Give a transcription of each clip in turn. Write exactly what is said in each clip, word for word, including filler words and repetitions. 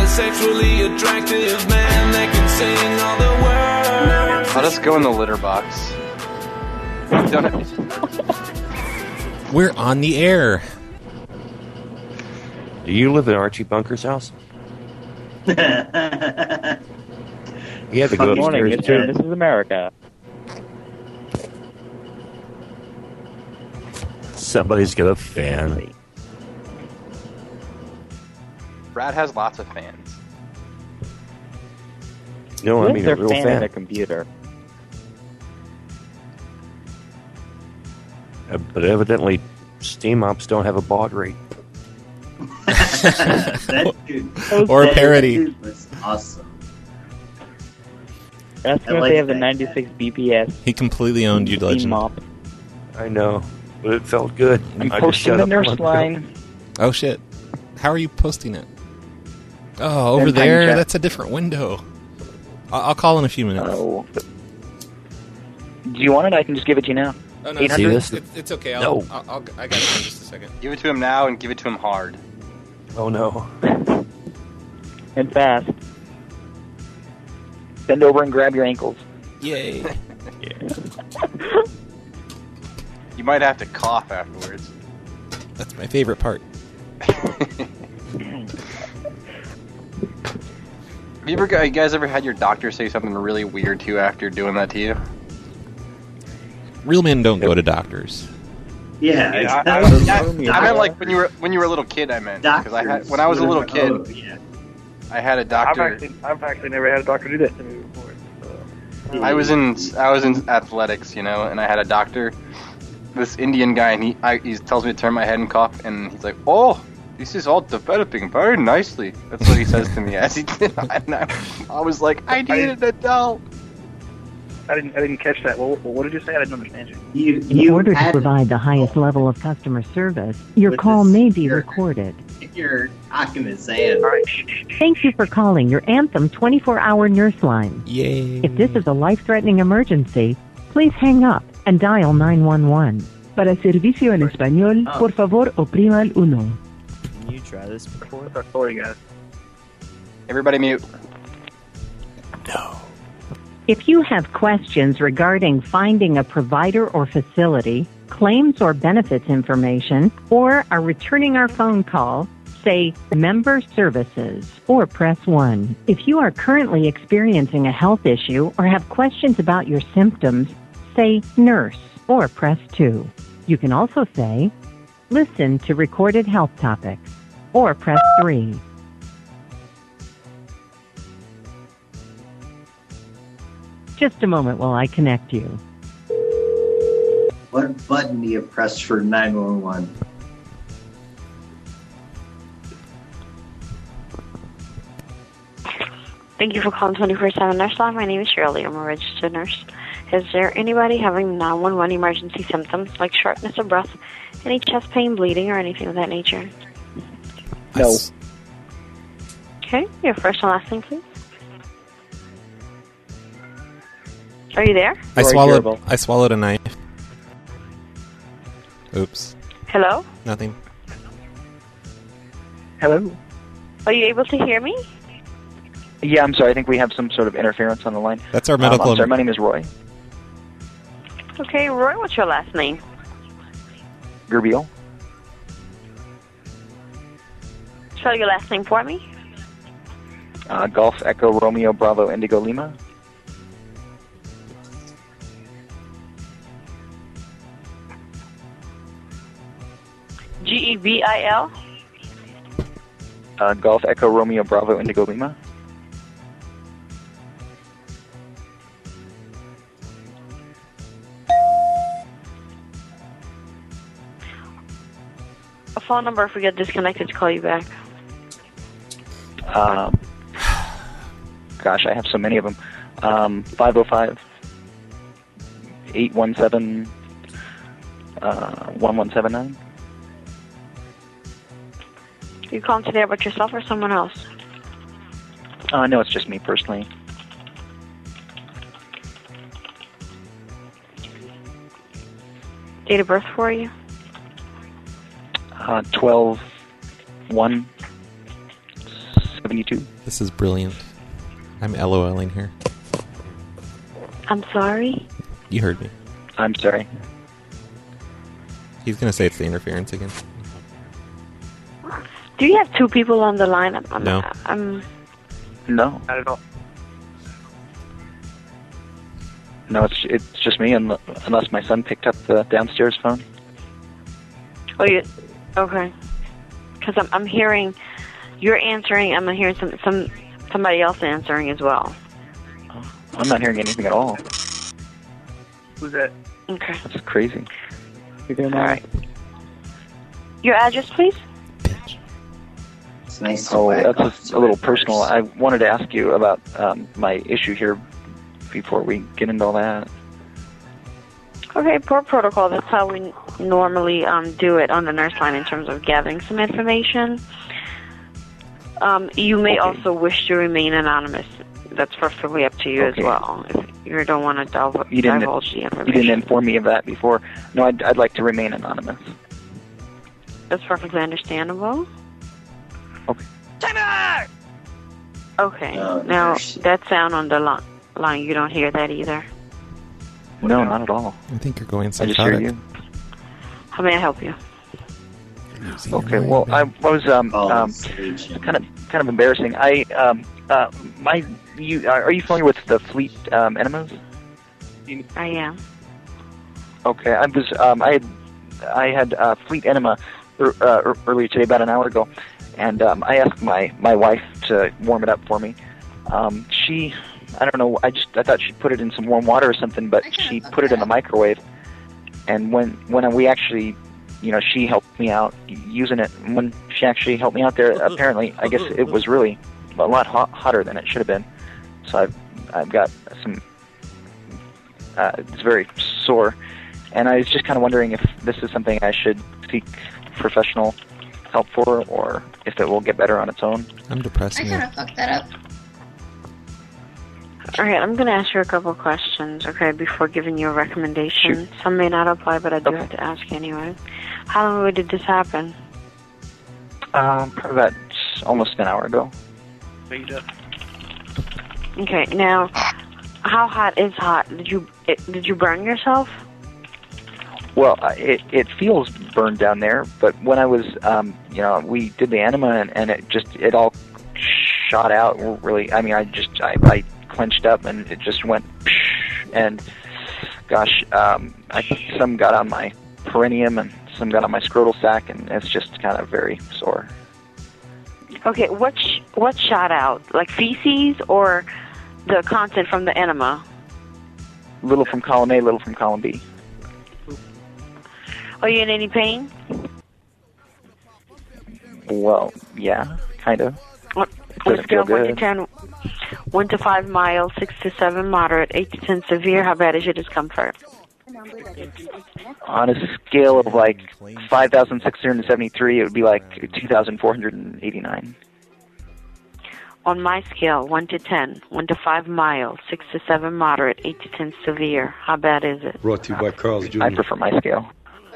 sexually attractive man that can sing all the words. I'll just go in the litter box. Don't have... We're on the air. Do you live in Archie Bunker's house? He had to go Good morning, upstairs Mister too. This is America. Somebody's got a fan. Brad has lots of fans. No, I mean They're a real fan fan. in a computer. Uh, but evidently, Steam Ops don't have a baud rate. That dude, Or a that parody. dude was awesome. That's I because like they have the that. ninety-six B P S. He completely owned you, Steam Legend. Mop. I know, but it felt good. I'm I just posting shut the up a nurse month ago. line. Oh, shit. How are you posting it? Oh, over In Tiny there? Chat. That's a different window. I'll, I'll call in a few minutes. Oh. Do you want it? I can just give it to you now. Oh, no, eight it's, hundred? it's, it's, it's okay. I'll, No. I'll, I'll, I got it in just a second. Give it to him now and give it to him hard. Oh no. And fast. Bend over and grab your ankles. Yay. You might have to cough afterwards. That's my favorite part. Have you ever, you guys ever had your doctor say something really weird to you after doing that to you? Real men don't go to doctors. Yeah, Yeah, I, I, exactly. I, I meant like when you were when you were a little kid. I meant because I had when I was a little kid, Oh, yeah. I had a I've doctor. actually, I've actually never had a doctor do that to me before. So. I was in I was in athletics, you know, and I had a doctor, this Indian guy, and he I, he tells me to turn my head and cough, and he's like, "Oh, this is all developing very nicely." That's what he says to me as he did, and I, I was like, "I need an adult." I didn't, I didn't catch that. Well, what did you say? I didn't understand you. You, In you order to had provide the highest level of customer service, your With call this may be shirt. recorded. You're talking to Zan. All right, shh, shh, shh. Thank you for calling your Anthem twenty-four hour nurse line. Yay. If this is a life-threatening emergency, please hang up and dial nine one one. Para servicio en español, Oh. por favor, oprima el uno. Can you try this before? What's our story, guys? Everybody mute. No. If you have questions regarding finding a provider or facility, claims or benefits information, or are returning our phone call, say Member Services or press one. If you are currently experiencing a health issue or have questions about your symptoms, say Nurse or press two. You can also say Listen to recorded health topics or press three. Just a moment while I connect you. What button do you press for nine one one? Thank you for calling twenty-four seven Nurse Line. My name is Shirley. I'm a registered nurse. Is there anybody having nine one one emergency symptoms like shortness of breath, any chest pain, bleeding, or anything of that nature? No. Okay, your first and last name, please. Are you there? I Very swallowed. durable. I swallowed a knife. Oops. Hello? Nothing. Hello? Are you able to hear me? Yeah, I'm sorry. I think we have some sort of interference on the line. That's our Um, medical. I'm sorry. My name is Roy Okay, Roy, what's your last name? Gerbiel. Spell your last name for me. Uh, Golf Echo Romeo Bravo Indigo Lima. G E B I L. Uh, Golf Echo Romeo Bravo Indigo Lima. A phone number if we get disconnected to call you back. Um, gosh, I have so many of them. Um, five oh five, eight one seven, uh, one one seven nine. You calling today about yourself or someone else? Uh, no, it's just me personally. Date of birth for you? Uh, twelve one seventy-two. This is brilliant. I'm LOLing here. I'm sorry? You heard me. I'm sorry. He's going to say it's the interference again. Do you have two people on the line? I'm, I'm, No. I'm, No. Not at all. No, it's it's just me, un- unless my son picked up the downstairs phone. oh, you, okay. Because I'm, I'm hearing, you're answering, I'm hearing some, some somebody else answering as well. I'm not hearing anything at all. Who's that? Okay. That's crazy. All right. Your address, please? It's nice to Oh, whack that's off a, a little to it personal. first. I wanted to ask you about um, my issue here before we get into all that. Okay, per protocol, that's how we normally um, do it on the nurse line in terms of gathering some information. Um, you may Okay. also wish to remain anonymous. That's perfectly up to you Okay. as well. If you don't want to divulge, You didn't, divulge the you information. didn't inform me of that before. No, I'd, I'd like to remain anonymous. That's perfectly understandable. Okay. Okay. Oh, now, nurse. that sound on the li- line, you don't hear that either. No, not at all. I think you're going I just hear psychotic. you. How may I help you? Okay. Well, I was um, Oh, um sage. kind of kind of embarrassing. I um uh my you are you familiar with the Fleet um, enemas? I am. Okay, I was um I had I had uh, Fleet enema er, uh, er, earlier today, about an hour ago, and um, I asked my my wife to warm it up for me. Um, she I don't know. I just I thought she'd put it in some warm water or something, but she put it in the microwave. And when when we actually, you know, she helped me out using it. And when she actually helped me out there, apparently, I guess it was really a lot hot, hotter than it should have been. So I've I've got some. Uh, it's very sore, and I was just kind of wondering if this is something I should seek professional help for, or if it will get better on its own. I'm depressing I you. kind of fucked that up. All right, I'm going to ask you a couple of questions, okay, before giving you a recommendation. Shoot. Some may not apply, but I do Okay. have to ask anyway. How long ago did this happen? Um, probably about almost an hour ago. Made up. Okay, now, how hot is hot? Did you it, did you burn yourself? Well, uh, it it feels burned down there, but when I was, um, you know, we did the enema, and, and it just it all shot out. Really, I mean, I just I, I clenched up, and it just went, and gosh, um, I think some got on my perineum, and some got on my scrotal sac, and it's just kind of very sore. Okay, what sh- what shot out? Like feces or the content from the enema? Little from column A, little from column B. Are you in any pain? Well, yeah, kind of. On Doesn't a scale feel of one to good. ten, one to five mild, six to seven moderate, eight to ten severe. How bad is your discomfort? On a scale of like five thousand six hundred seventy-three, it would be like two thousand four hundred eighty-nine. On my scale, one to ten, one to five mild, six to seven moderate, eight to ten severe. How bad is it? Brought to you by Carl's I Junior prefer my scale.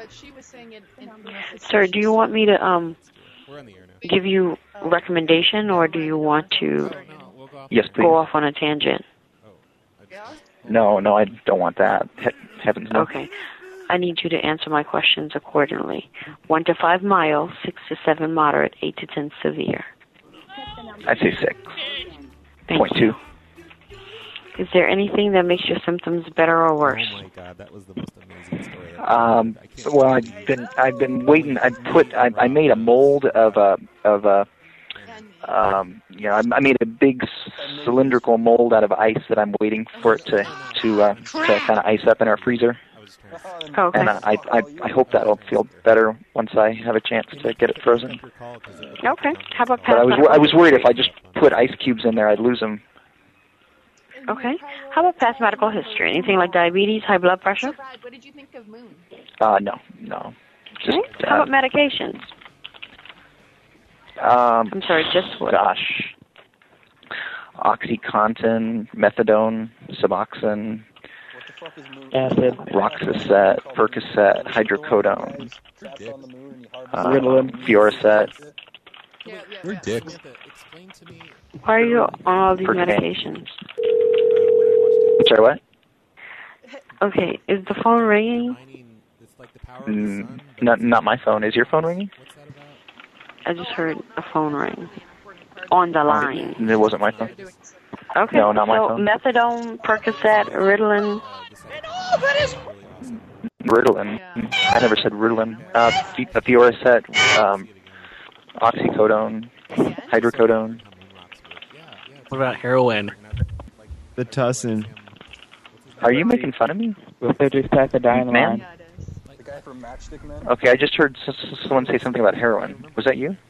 Sir, do you want me to um give you a recommendation, or do you want to Yes, please. go off on a tangent? No, no, I don't want that. He- heavens no. Okay. I need you to answer my questions accordingly. One to five mild, six to seven moderate, eight to ten severe. I'd say six. Thank Point you. two. Is there anything that makes your symptoms better or worse? Oh my god, that was the most amazing story. Um, well, I've been I've been waiting. I put I, I made a mold of a of a um, you know I, I made a big cylindrical mold out of ice that I'm waiting for it to to uh, to kind of ice up in our freezer. Okay. And I, I I hope that'll feel better once I have a chance to get it frozen. Okay. How about But I past was medical I was worried if I just put ice cubes in there, I'd lose them. Okay. How about past medical history? Anything like diabetes, high blood pressure? What did you think of Moon? Uh, no, no. Just Okay. How uh, about medications? um, I'm sorry, just what? gosh, OxyContin, methadone, Suboxone, Acid, Roxaset, Percocet, hydrocodone, uh, Ritalin, Fioricet, We're dicks. Explain to me. Why are you on all these Okay. medications? Sorry, what? Okay, is the phone ringing? Mm, not not my phone. Is your phone ringing? I just heard a phone ring on the line. It wasn't my phone. Okay, No, not my so phone. methadone, Percocet, Ritalin. Ritalin. I never said Ritalin. Uh, Th- Theoricet, um, oxycodone, hydrocodone. What about heroin? The Tussin. Are you making fun of me? With the just pack the die in the Man? line. The guy from Matchstick Man? Okay, I just heard s- s- someone say something about heroin. Was that you?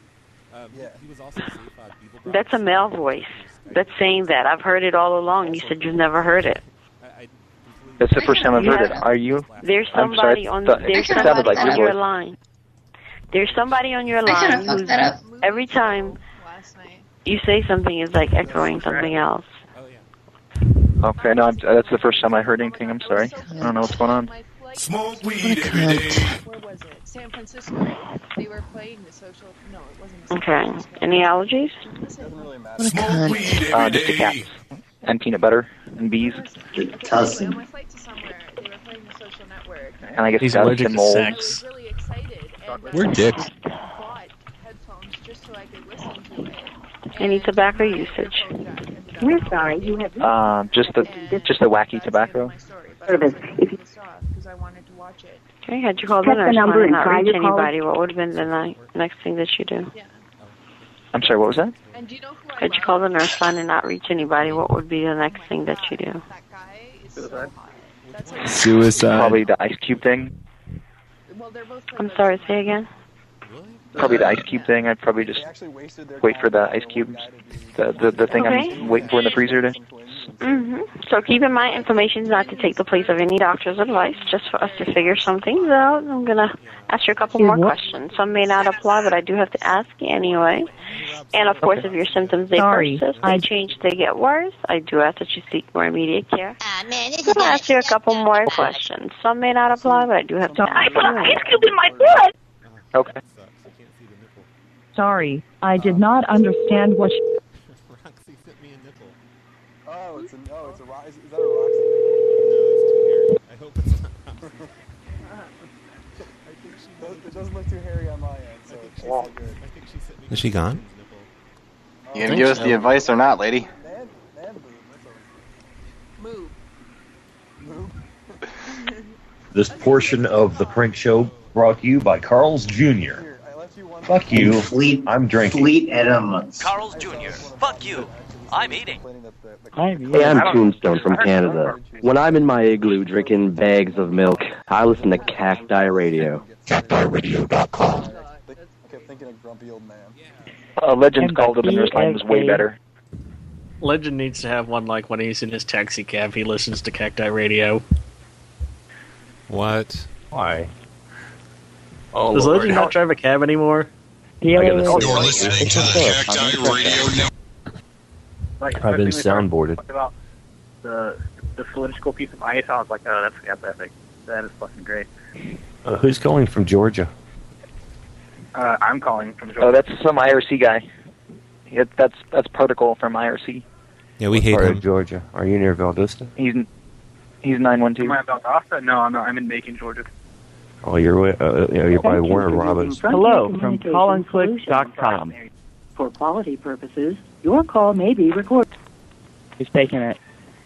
That's a male voice that's saying that. I've heard it all along. You said you've never heard it. That's the first time I've heard it. Are you? There's I'm somebody sorry. on Th- there's it sounded somebody like on your your voice. line. There's somebody on your I should've line fucked who's that up. every time you say something is like echoing something else. Okay, no, I'm, that's the first time I heard anything. I'm sorry. I don't know what's going on. Smoke weed every day. Where was it? San Francisco. They were playing the social. No, it wasn't. The Okay. Any allergies? Smoke weed Uh, every just the day. cats. And peanut butter and bees. Tussin. On my flight to somewhere, they were playing the social network. And I guess He's dust allergic and to mold. sex. I was really excited. And, uh, We're dicks. I bought headphones just so I could listen to it. Any tobacco usage? We're sorry, you have Uh, just the just the wacky tobacco. service. If you Because I wanted to watch it. Okay, had you called the Check the nurse number line and and not try reach your call. anybody, what would have been the ni- next thing that you do? I'm sorry, what was that? And do you know who I Had you called the nurse line and not reach anybody, what would be the next thing that you do? That guy is so hot. That's like, Suicide. Probably the ice cube thing. well, they're both I'm sorry, say again? Probably the ice cube thing. I'd probably just wait for the ice cubes. The the, the thing Okay. I'm waiting for in the freezer to. hmm So keep in mind, information is not to take the place of any doctor's advice, just for us to figure some things out. I'm going to ask you a couple more questions. Some may not apply, but I do have to ask you anyway. And, of course, if your symptoms, they Sorry, persist, they I- change, they get worse, I do ask that you seek more immediate care. I'm going to ask you a couple more questions. Some may not apply, but I do have to ask you anyway. in my blood. Okay. Sorry, I did not understand what. Sh- Roxy sent me a nipple. Oh, it's a, oh, it's a, Ro- is, is that a Roxy? I hope it's not Roxy. It doesn't look too hairy on my end, so she's all good. I think she sent me Is she gone? You gonna give us the advice or not, lady? Man, man boob, that's move. a move. This portion of the prank show brought to you by Carl's Junior Here, I left you one. Fuck you. Fleet, I'm drinking. Fleet enemas. Carl's Junior Fuck you. I'm eating. Hey, I'm Tombstone from Canada. When I'm in my igloo drinking bags of milk, I listen to Cacti Radio. Cacti radio dot com. I kept thinking of grumpy old man. Uh, Legends called him, and nurse line was way better. Legend needs to have one like when he's in his taxi cab, he listens to Cacti Radio. What? Why? Oh, Does Lord. Legend not drive a cab anymore? Yeah, I gotta yeah, see yeah. what You're it is. listening to the Cacti Radio Network. Like, I've been especially when we soundboarded. talked about the the cylindrical piece of ice. I was like, oh, that's that's epic. That is fucking great. Uh, who's calling from Georgia? Uh, I'm calling from Oh, Georgia. that's some I R C guy. Yeah, that's that's Protocol from I R C. Yeah, we What hate part him. of Georgia? Are you near Valdosta? He's he's nine one two. Am I about Valdosta? No, I'm not. I'm in Macon, Georgia. Oh, you're way- uh, you're by Warner Robins. Hello from colin click dot com. For quality purposes, your call may be recorded. He's taking it.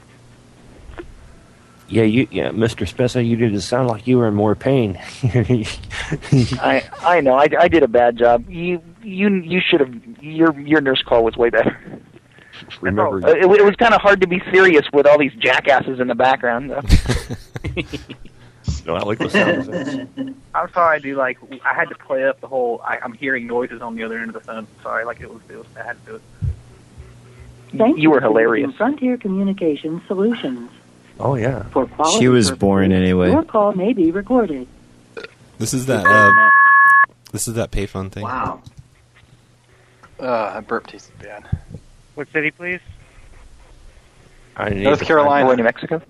Yeah, you, yeah, Mister Spessa, you didn't sound like you were in more pain. I I know. I, I did a bad job. You you you should have. Your your nurse call was way better. Remember, Uh, it, it was kind of hard to be serious with all these jackasses in the background. Though. no, I like the sound effects. I'm sorry, I do like I had to play up the whole. I, I'm hearing noises on the other end of the phone. Sorry, like it was it was I had to do it. Thank You were for hilarious. using Frontier Communications Solutions. Oh yeah. For quality She was purposes, boring anyway. Your call may be recorded. This is that. Uh, this is that payphone thing. Wow. Uh, that burp tasted bad. What city, please? I need North to Carolina. Boy, New Mexico.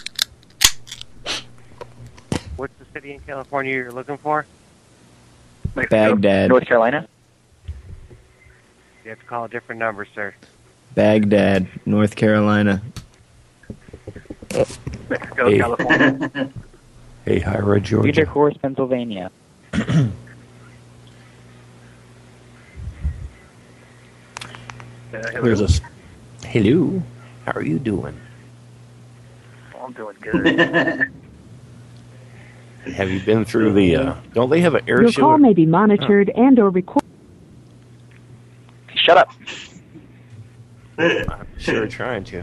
What's the city in California you're looking for? Mexico. Baghdad. North Carolina. You have to call a different number, sir. Baghdad, North Carolina. Mexico, Hey. California. Hey, Hyra, Georgia. Cedar Horse, Pennsylvania. There's a s- hello. How are you doing? Oh, I'm doing good. Have you been through the? Uh, don't they have an air Your show? call may be monitored and or recorded. Shut up. I'm sure trying to.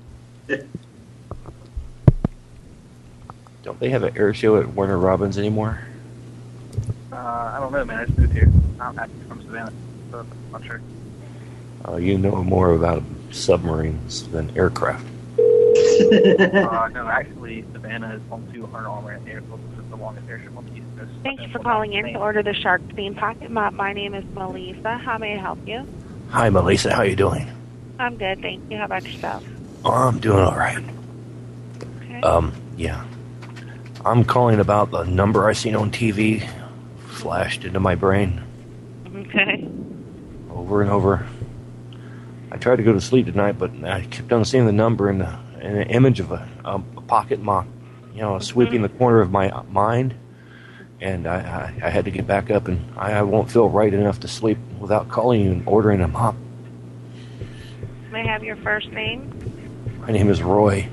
Don't they have an air show at Warner Robins anymore? uh, I don't know, man. I just moved here. I'm actually from Savannah, so I'm not sure. Uh, you know more about submarines than aircraft. uh, no, actually, Savannah is home to Arnold Armour and Airfield, which is the longest airship on the East Coast. Thank you for calling in to order the Shark Steam Pocket Mop. My name is Melissa. How may I help you? Hi, Melissa. How you doing? I'm good, thank you. How about yourself? Oh, I'm doing all right. Okay. Um, yeah. I'm calling about the number I seen on T V flashed into my brain Okay. over and over. I tried to go to sleep tonight, but I kept on seeing the number and, the, and an image of a, a pocket mop, you know, sweeping the corner of my mind. And I, I, I had to get back up, and I, I won't feel right enough to sleep without calling you and ordering a mop. May I have your first name My name is Roy.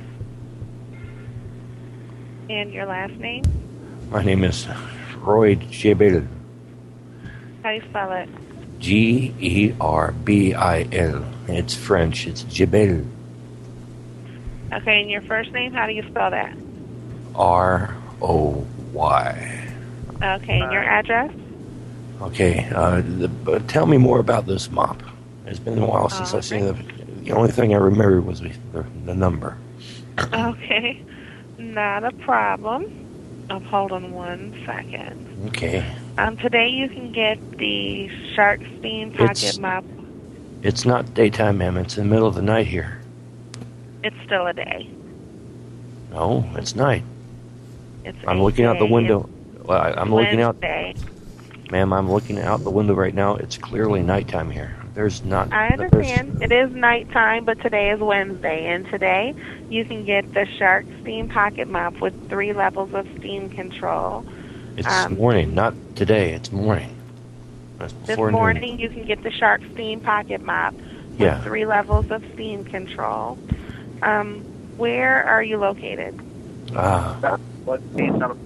and your last name? My name is Roy Gebel. How do you spell it? G E R B I L. It's French. It's Gebel. Okay, and your first name, how do you spell that? R O Y. Okay, and your address? Okay. Uh, the, but tell me more about this mop. It's been a while since I've seen it. The only thing I remember was the, the, the number. Okay, not a problem. Oh, hold on one second. Okay. Um, today you can get the Shark Steam Pocket It's- Mop. It's not daytime, ma'am. It's in the middle of the night here. It's still a day. No, it's night. It's I'm a looking out the day. window. Well, I, I'm looking out. Wednesday. Ma'am, I'm looking out the window right now. It's clearly nighttime here. There's not. I there's- understand. It is nighttime, but today is Wednesday, and today you can get the Shark Steam Pocket Mop with three levels of steam control. It's Um, morning, not today. It's morning. That's This before noon. morning you can get the Shark Steam Pocket Mop with Yeah. three levels of steam control. Um, where are you located? Ah, What steam? Not a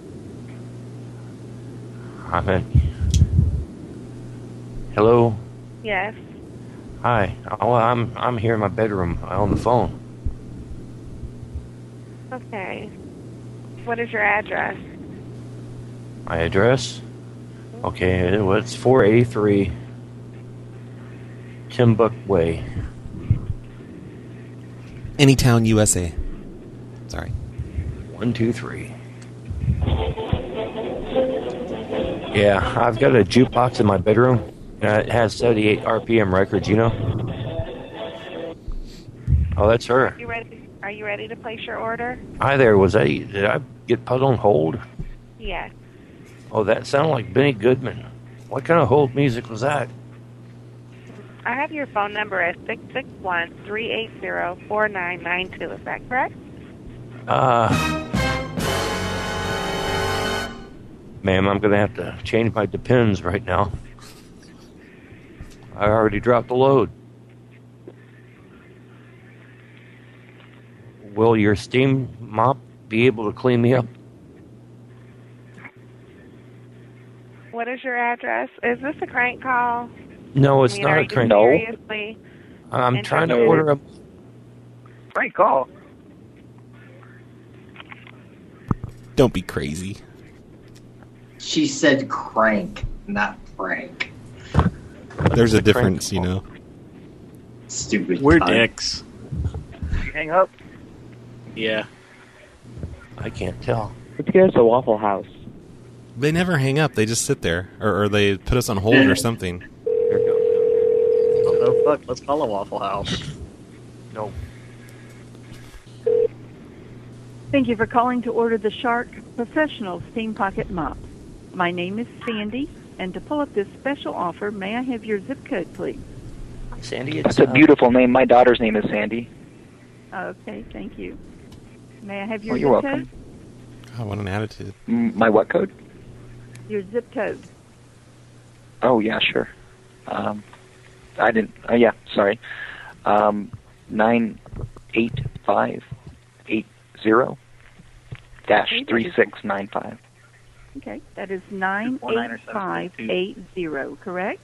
I'm at. Hello. Yes. Hi. Oh, I'm I'm here in my bedroom on the phone. Okay. What is your address? My address? Okay, it- well, it's four eighty-three Timbuk Way. Anytown, U S A. Sorry. One, two, three. Yeah, I've got a jukebox in my bedroom. Uh, it has seventy-eight R P M records, you know? Oh, that's her. You ready? Are you ready to place your order? Hi there, was that, did I get put on hold? Yes. Oh, that sounded like Benny Goodman. What kind of hold music was that? I have your phone number as six six one, three eight zero, four nine nine two. Is that correct? Uh, ma'am, I'm going to have to change my Depends right now. I already dropped the load. Will your steam mop be able to clean me up? What is your address? Is this a crank call? No, it's I mean, not are a you crank. seriously I'm trying to interested? order a... Frank call. Don't be crazy. She said crank, not Frank. There's a difference, you know. Stupid. We're cunt. dicks. Did you hang up? Yeah. I can't tell. Let's get us a Waffle House. They never hang up. They just sit there. Or, or they put us on hold or something. Oh, fuck. Let's call a Waffle House. No. Thank you for calling to order the Shark Professional Steam Pocket Mop. My name is Sandy, and to pull up this special offer, may I have your zip code, please? Sandy, That's it's a beautiful name. My daughter's name is Sandy. Okay, thank you. May I have your Oh, you're zip welcome. code? Oh, what an attitude. M- my what code? Your zip code. Oh, yeah, sure. Um, I didn't. Uh, yeah, sorry. Um, nine eight five eight zero dash three six nine five. Okay, that is nine eight five eight zero, correct?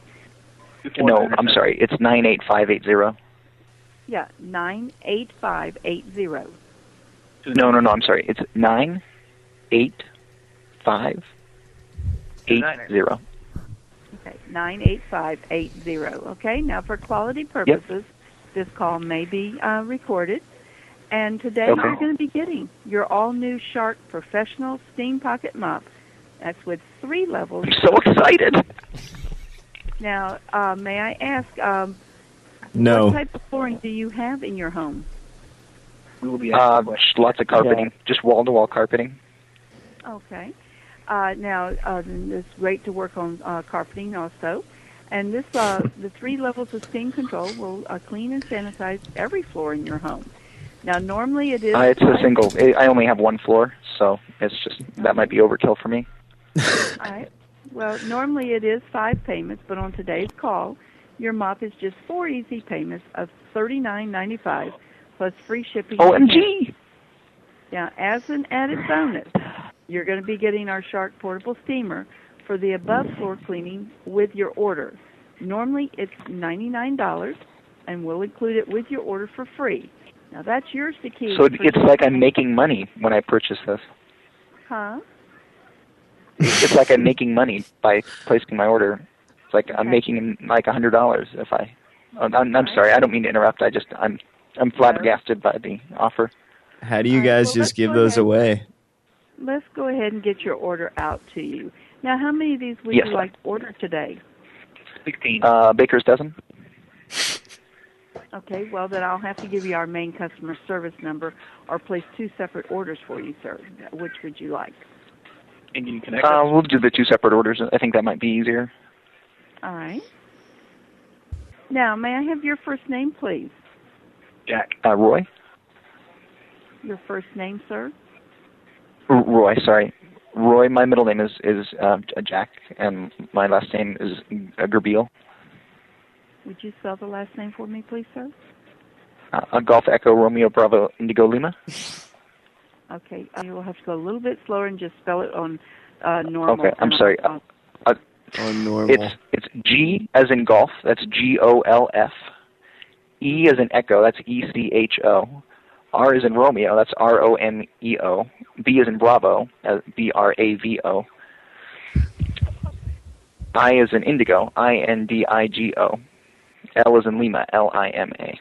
No, I'm sorry. It's nine eight five eight zero. Yeah, nine eight five eight zero. No, no, no. I'm sorry. It's nine eight five eight zero. Okay, nine eight five eight zero. Okay, now for quality purposes, this call may be uh, recorded. And today Okay. you're going to be getting your all-new Shark Professional Steam Pocket Mop. That's with three levels. I'm so excited. Now, uh, may I ask, um, No. what type of flooring do you have in your home? Uh, lots of carpeting. Just wall-to-wall carpeting. Okay. Uh, now, uh, it's great to work on uh, carpeting also. And this, uh, the three levels of steam control will uh, clean and sanitize every floor in your home. Now, normally it is... Uh, it's a single. I only have one floor, so it's just that might be overkill for me. All right. Well, normally it is five payments, but on today's call, your mop is just four easy payments of thirty-nine ninety-five plus free shipping. O M G! Now, as an added bonus, you're going to be getting our Shark Portable Steamer for the above floor cleaning with your order. Normally it's ninety-nine dollars, and we'll include it with your order for free. Now, that's yours to keep. So for- it's like I'm making money when I purchase this. Huh? It's like I'm making money by placing my order. It's like I'm making like a hundred dollars if I. I'm, I'm sorry, I don't mean to interrupt. I just I'm I'm flabbergasted by the offer. How do you guys just give those away? Let's go ahead and get your order out to you. Now, how many of these would Yes. you like to order today? Sixteen. Uh, baker's dozen. Okay, well, then I'll have to give you our main customer service number or place two separate orders for you, sir. Which would you like? Indian Connect. Uh, we'll do the two separate orders. I think that might be easier. All right. Now, may I have your first name, please? Jack. Uh, Roy. Your first name, sir? R- Roy. Sorry, Roy. My middle name is is uh, Jack, and my last name is uh, Gerbiel. Would you spell the last name for me, please, sir? Uh, Golf Echo Romeo Bravo Indigo Lima. Okay, uh, you'll have to go a little bit slower and just spell it on uh, normal. Okay, I'm sorry. Uh, uh, on normal. It's it's G as in golf. That's G O L F. E as in echo. That's E C H O. R as in Romeo. That's R O M E O. B as in Bravo. Uh, B R A V O. I as in Indigo. I N D I G O. L as in Lima. L I M A.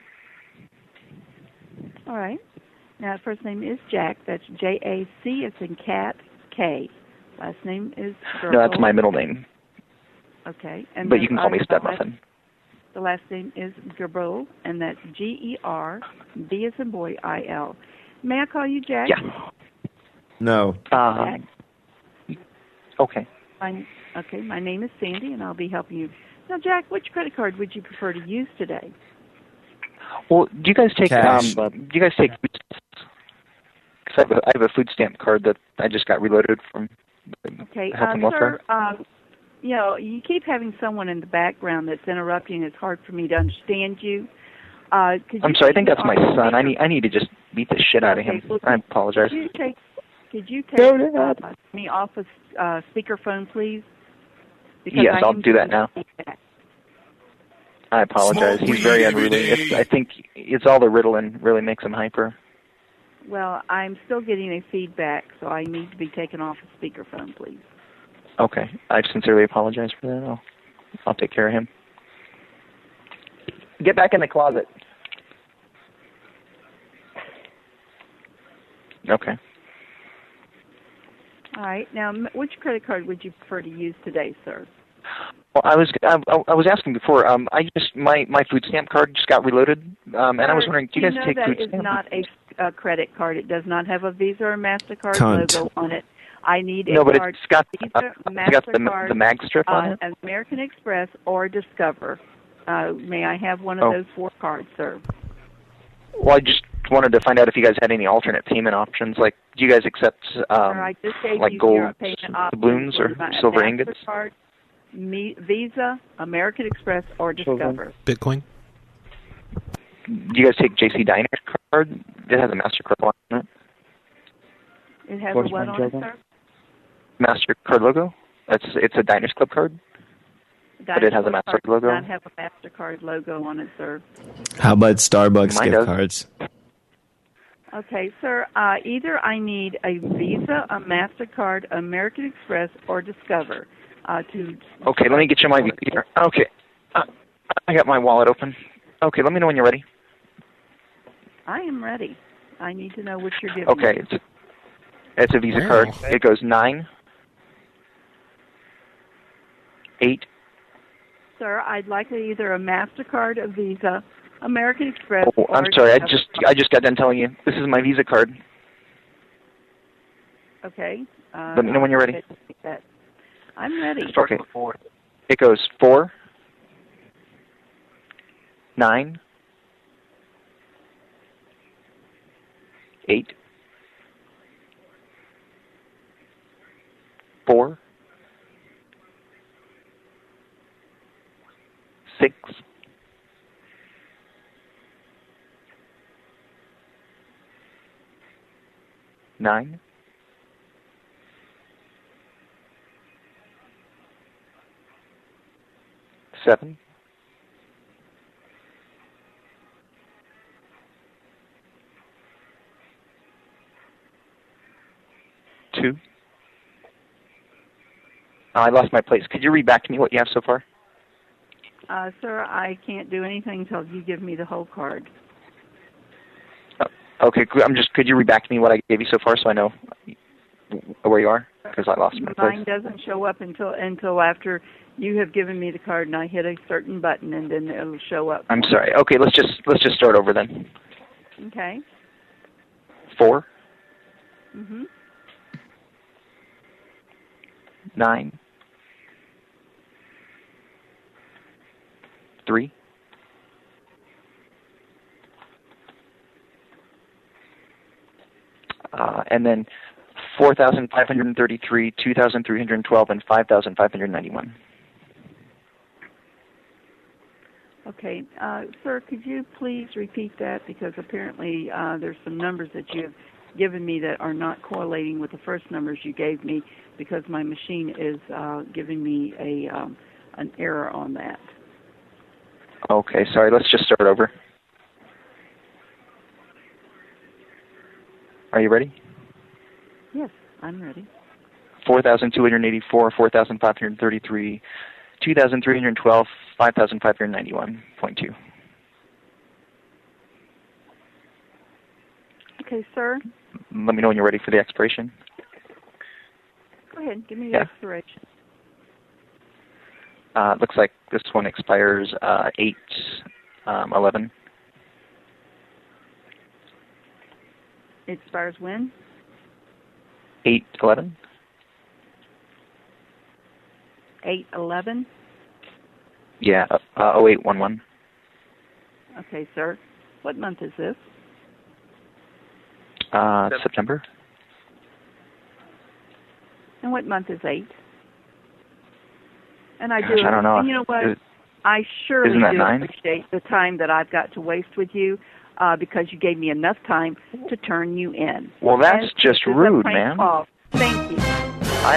All right. Now, first name is Jack. That's J A C as in cat, K. Last name is Gerbil. No, that's my middle name. Okay. And But then you can call me our- Stud Muffin. The last name is Gerbil, and that's G E R B as in boy, I L. May I call you Jack? Yeah. No. Uh, okay. My, okay, my name is Sandy, and I'll be helping you. Now, Jack, which credit card would you prefer to use today? Well, do you guys take Cash. um? uh, Do you guys take? Because I have a, I have a food stamp card that I just got reloaded from Okay, Health uh, and Welfare. sir, uh, you know, you keep having someone in the background that's interrupting. It's hard for me to understand you. Uh, could you I'm sorry. I think take that's my off son. I speaker- need I need to just beat the shit out of him. Okay, well, I apologize. Could you take, could you take No, no, uh, me off of uh, speakerphone, please? Because Yes, I I'll am do that getting now. feedback. I apologize. Smoke He's very weed every unruly. day. It's, I think it's all the Ritalin really makes him hyper. Well, I'm still getting a feedback, so I need to be taken off of speakerphone, please. Okay. I sincerely apologize for that. I'll, I'll take care of him. Get back in the closet. Okay. All right. Now, m- which credit card would you prefer to use today, sir? Well, I was I, I was asking before. Um, I just my my food stamp card just got reloaded, um, and I was Sir, wondering, do you guys know take that food is stamp? not a, a credit card. It does not have a Visa or MasterCard Cunt. logo on it. I need No, a but card. it's got Visa, uh, it's got the MasterCard, the mag strip on uh, it. American Express, or Discover. Uh, may I have one of Oh. those four cards, sir? Well, I just wanted to find out if you guys had any alternate payment options. Like, do you guys accept Sir, um, I just gave like you gold zero payment options. doubloons or What about a silver ingots? MasterCard, Me, Visa, American Express, or Discover? Bitcoin? Do you guys take J C Diner's card? It has a MasterCard on it. It has What's a what my on it, children? sir? MasterCard logo? It's it's a Diners Club card, but it has a Diners MasterCard Club logo. does not have a MasterCard logo on it, sir. How about Starbucks Mine gift does. cards? Okay, sir, uh, either I need a Visa, a MasterCard, American Express, or Discover uh, to... Okay, let me get you my Visa. Okay, uh, I got my wallet open. Okay, let me know when you're ready. I am ready. I need to know what you're giving Okay, me. it's a, it's a Visa Wow. card. It goes nine, eight, Sir, I'd like either a MasterCard, a Visa, American Express, oh, or I'm sorry, I Discover. just I just got done telling you. This is my Visa card. Okay. Uh, Let me know when you're ready. that. I'm ready. Okay. It goes four, nine, eight, four, six, nine, seven, two. Oh, I lost my place. Could you read back to me what you have so far? Uh, sir, I can't do anything until you give me the whole card. Okay, good. I'm just. Could you read back to me what I gave you so far, so I know where you are? Because I lost my Mine place. doesn't show up until until after you have given me the card and I hit a certain button, and then it'll show up. I'm sorry. Okay, let's just let's just start over then. Okay. Four, Mhm. nine, three, uh, and then four thousand five hundred thirty-three, two thousand three hundred twelve, and five thousand five hundred ninety-one. Okay, uh, sir, could you please repeat that, because apparently uh, there's some numbers that you have given me that are not correlating with the first numbers you gave me, because my machine is uh, giving me a um, an error on that. Okay, sorry. Let's just start over. Are you ready? Yes, I'm ready. four thousand two hundred eighty-four, four thousand five hundred thirty-three, two thousand three hundred twelve, five thousand five hundred ninety-one point two. Okay, sir, Let me know when you're ready for the expiration. go ahead. Give me the Yeah. expiration. Uh, looks like this one expires uh, eight eleven. It expires when? eight eleven. eight eleven. Yeah, uh, oh eight one one. Okay, sir. What month is this? Uh, September. And what month is eight? And I Gosh, do. I don't know. And you know what? Is- I surely isn't that do nine? appreciate the time that I've got to waste with you, uh, because you gave me enough time to turn you in. Well, that's And just this is a rude, prank man. call. Thank you. I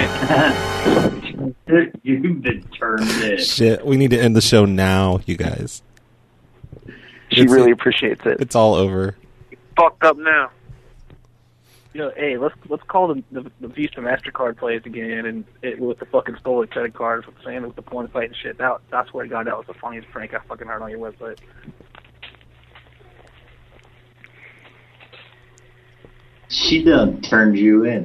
You've been turned in. Shit, we need to end the show now, you guys. She It's- really appreciates it. It's all over. Fucked up now. You know, hey, let's let's call the the, the Visa Mastercard plays again, and it with the fucking stolen credit cards with Sam with the porn fight and shit. That I swear to God, that was the funniest prank I fucking heard on your website. She done turned you in.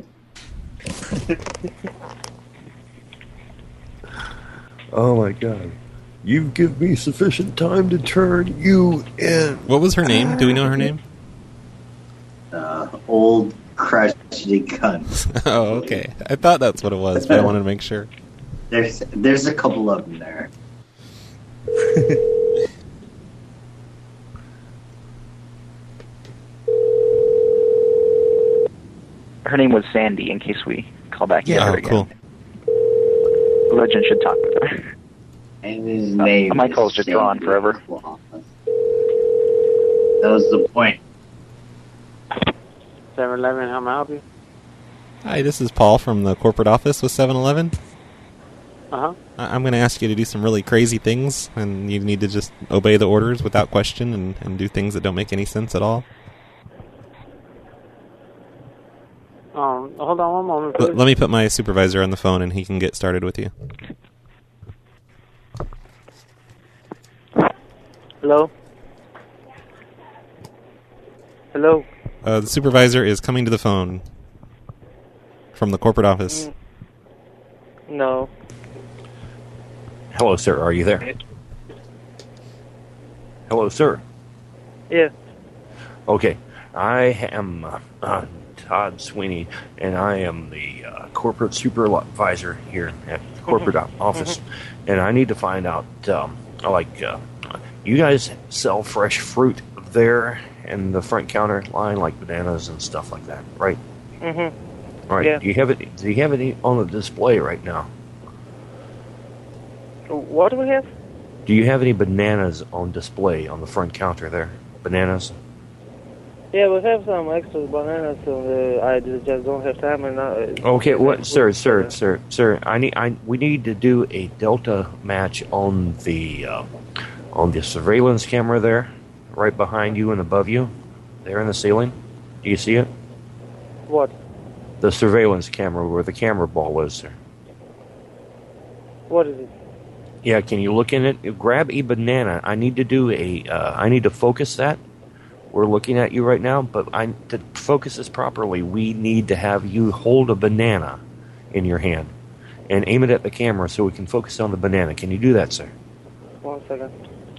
Oh my god. You give me sufficient time to turn you in. What was her name? Do we know her name? Uh, old crotchety cunt. Oh, okay. I thought that's what it was, but I wanted to make sure. There's there's a couple of them there. Her name was Sandy, in case we call back. Yeah, her oh, again. cool. Legend should talk with her. And his Uh, name my is call's just drawn Sandy forever. Wallace. That was the point. seven eleven, how may I help you? Hi, this is Paul from the corporate office with seven eleven. Uh-huh. I- I'm going to ask you to do some really crazy things, and you need to just obey the orders without question and, and do things that don't make any sense at all. Um, hold on one moment, L- please. let me put my supervisor on the phone, and he can get started with you. Hello? Hello? Uh, the supervisor is coming to the phone from the corporate office. No. Hello, sir. Are you there? Hello, sir. Yeah. Okay. I am uh, uh, Todd Sweeney, and I am the uh, corporate supervisor here at the corporate Mhm. office. Mhm. And I need to find out, um, like, uh, you guys sell fresh fruit there in the front counter line, like bananas and stuff like that, right? Mm-hmm. All right. Yeah. Do you have it? Do you have it on the display right now? What do we have? Do you have any bananas on display on the front counter there? Bananas? Yeah, we have some extra bananas, so uh, I just just don't have time and not... Okay, what, sir, sir, sir, sir? I need, I, we need to do a delta match on the, uh, on the surveillance camera there, right behind you and above you, there in the ceiling. Do you see it? What? The surveillance camera where the camera ball is, sir. What is it? Yeah, can you look in it? Grab a banana. I need to do a. Uh, I need to focus that. We're looking at you right now, but I to focus this properly, we need to have you hold a banana in your hand and aim it at the camera so we can focus on the banana. Can you do that, sir? One second.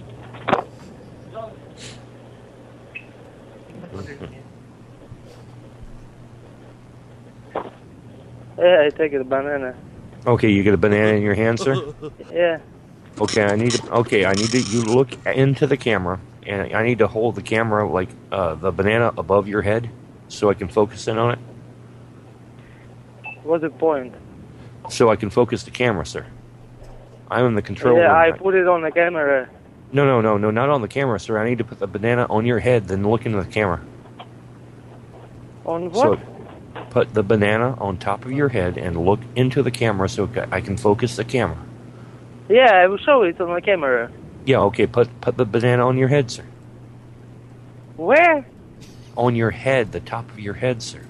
Yeah, I take a banana. Okay, you get a banana in your hand, sir. Yeah. Okay, I need to. Okay, I need to. You look into the camera, and I need to hold the camera like uh, the banana above your head, so I can focus in on it. What's the point? So I can focus the camera, sir. I'm in the control Yeah, room. I right- put it on the camera. No, no, no, no, not on the camera, sir. I need to put the banana on your head, then look into the camera. On what? So put the banana on top of your head and look into the camera so I can focus the camera. Yeah, I will show it on the camera. Yeah, okay. Put put the banana on your head, sir. Where? On your head, the top of your head, sir.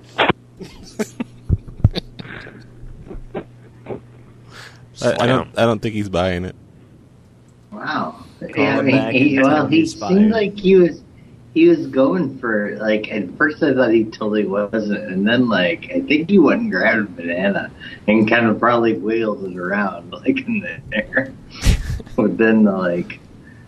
I, I don't. I don't think he's buying it. Wow. Call Yeah, I him mean, back he, and tell well, him he he's fired. seemed like he was he was going for like at first I thought he totally wasn't, and then like I think he went and grabbed a banana and kind of probably wheeled it around like in the air. But then like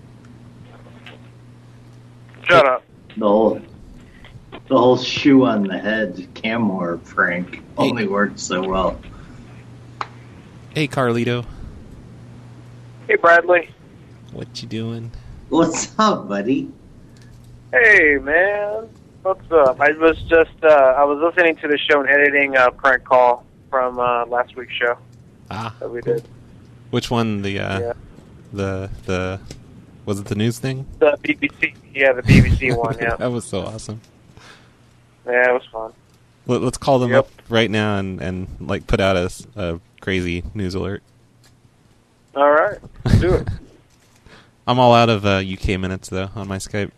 Shut up. the whole the whole shoe on the head camera prank only worked so well. Hey, Carlito. Hey, Bradley. What you doing? What's up, buddy? Hey, man. What's up? I was just, uh, I was listening to the show and editing a prank call from uh, last week's show. Ah. That we did. Which one? The uh, Yeah. the the was it the news thing? The B B C. Yeah, the B B C one, yeah. That was so awesome. Yeah, it was fun. Let, let's call them Yep. up right now and, and like put out a, s- a crazy news alert. All right. Do it. I'm all out of uh, U K minutes though on my Skype.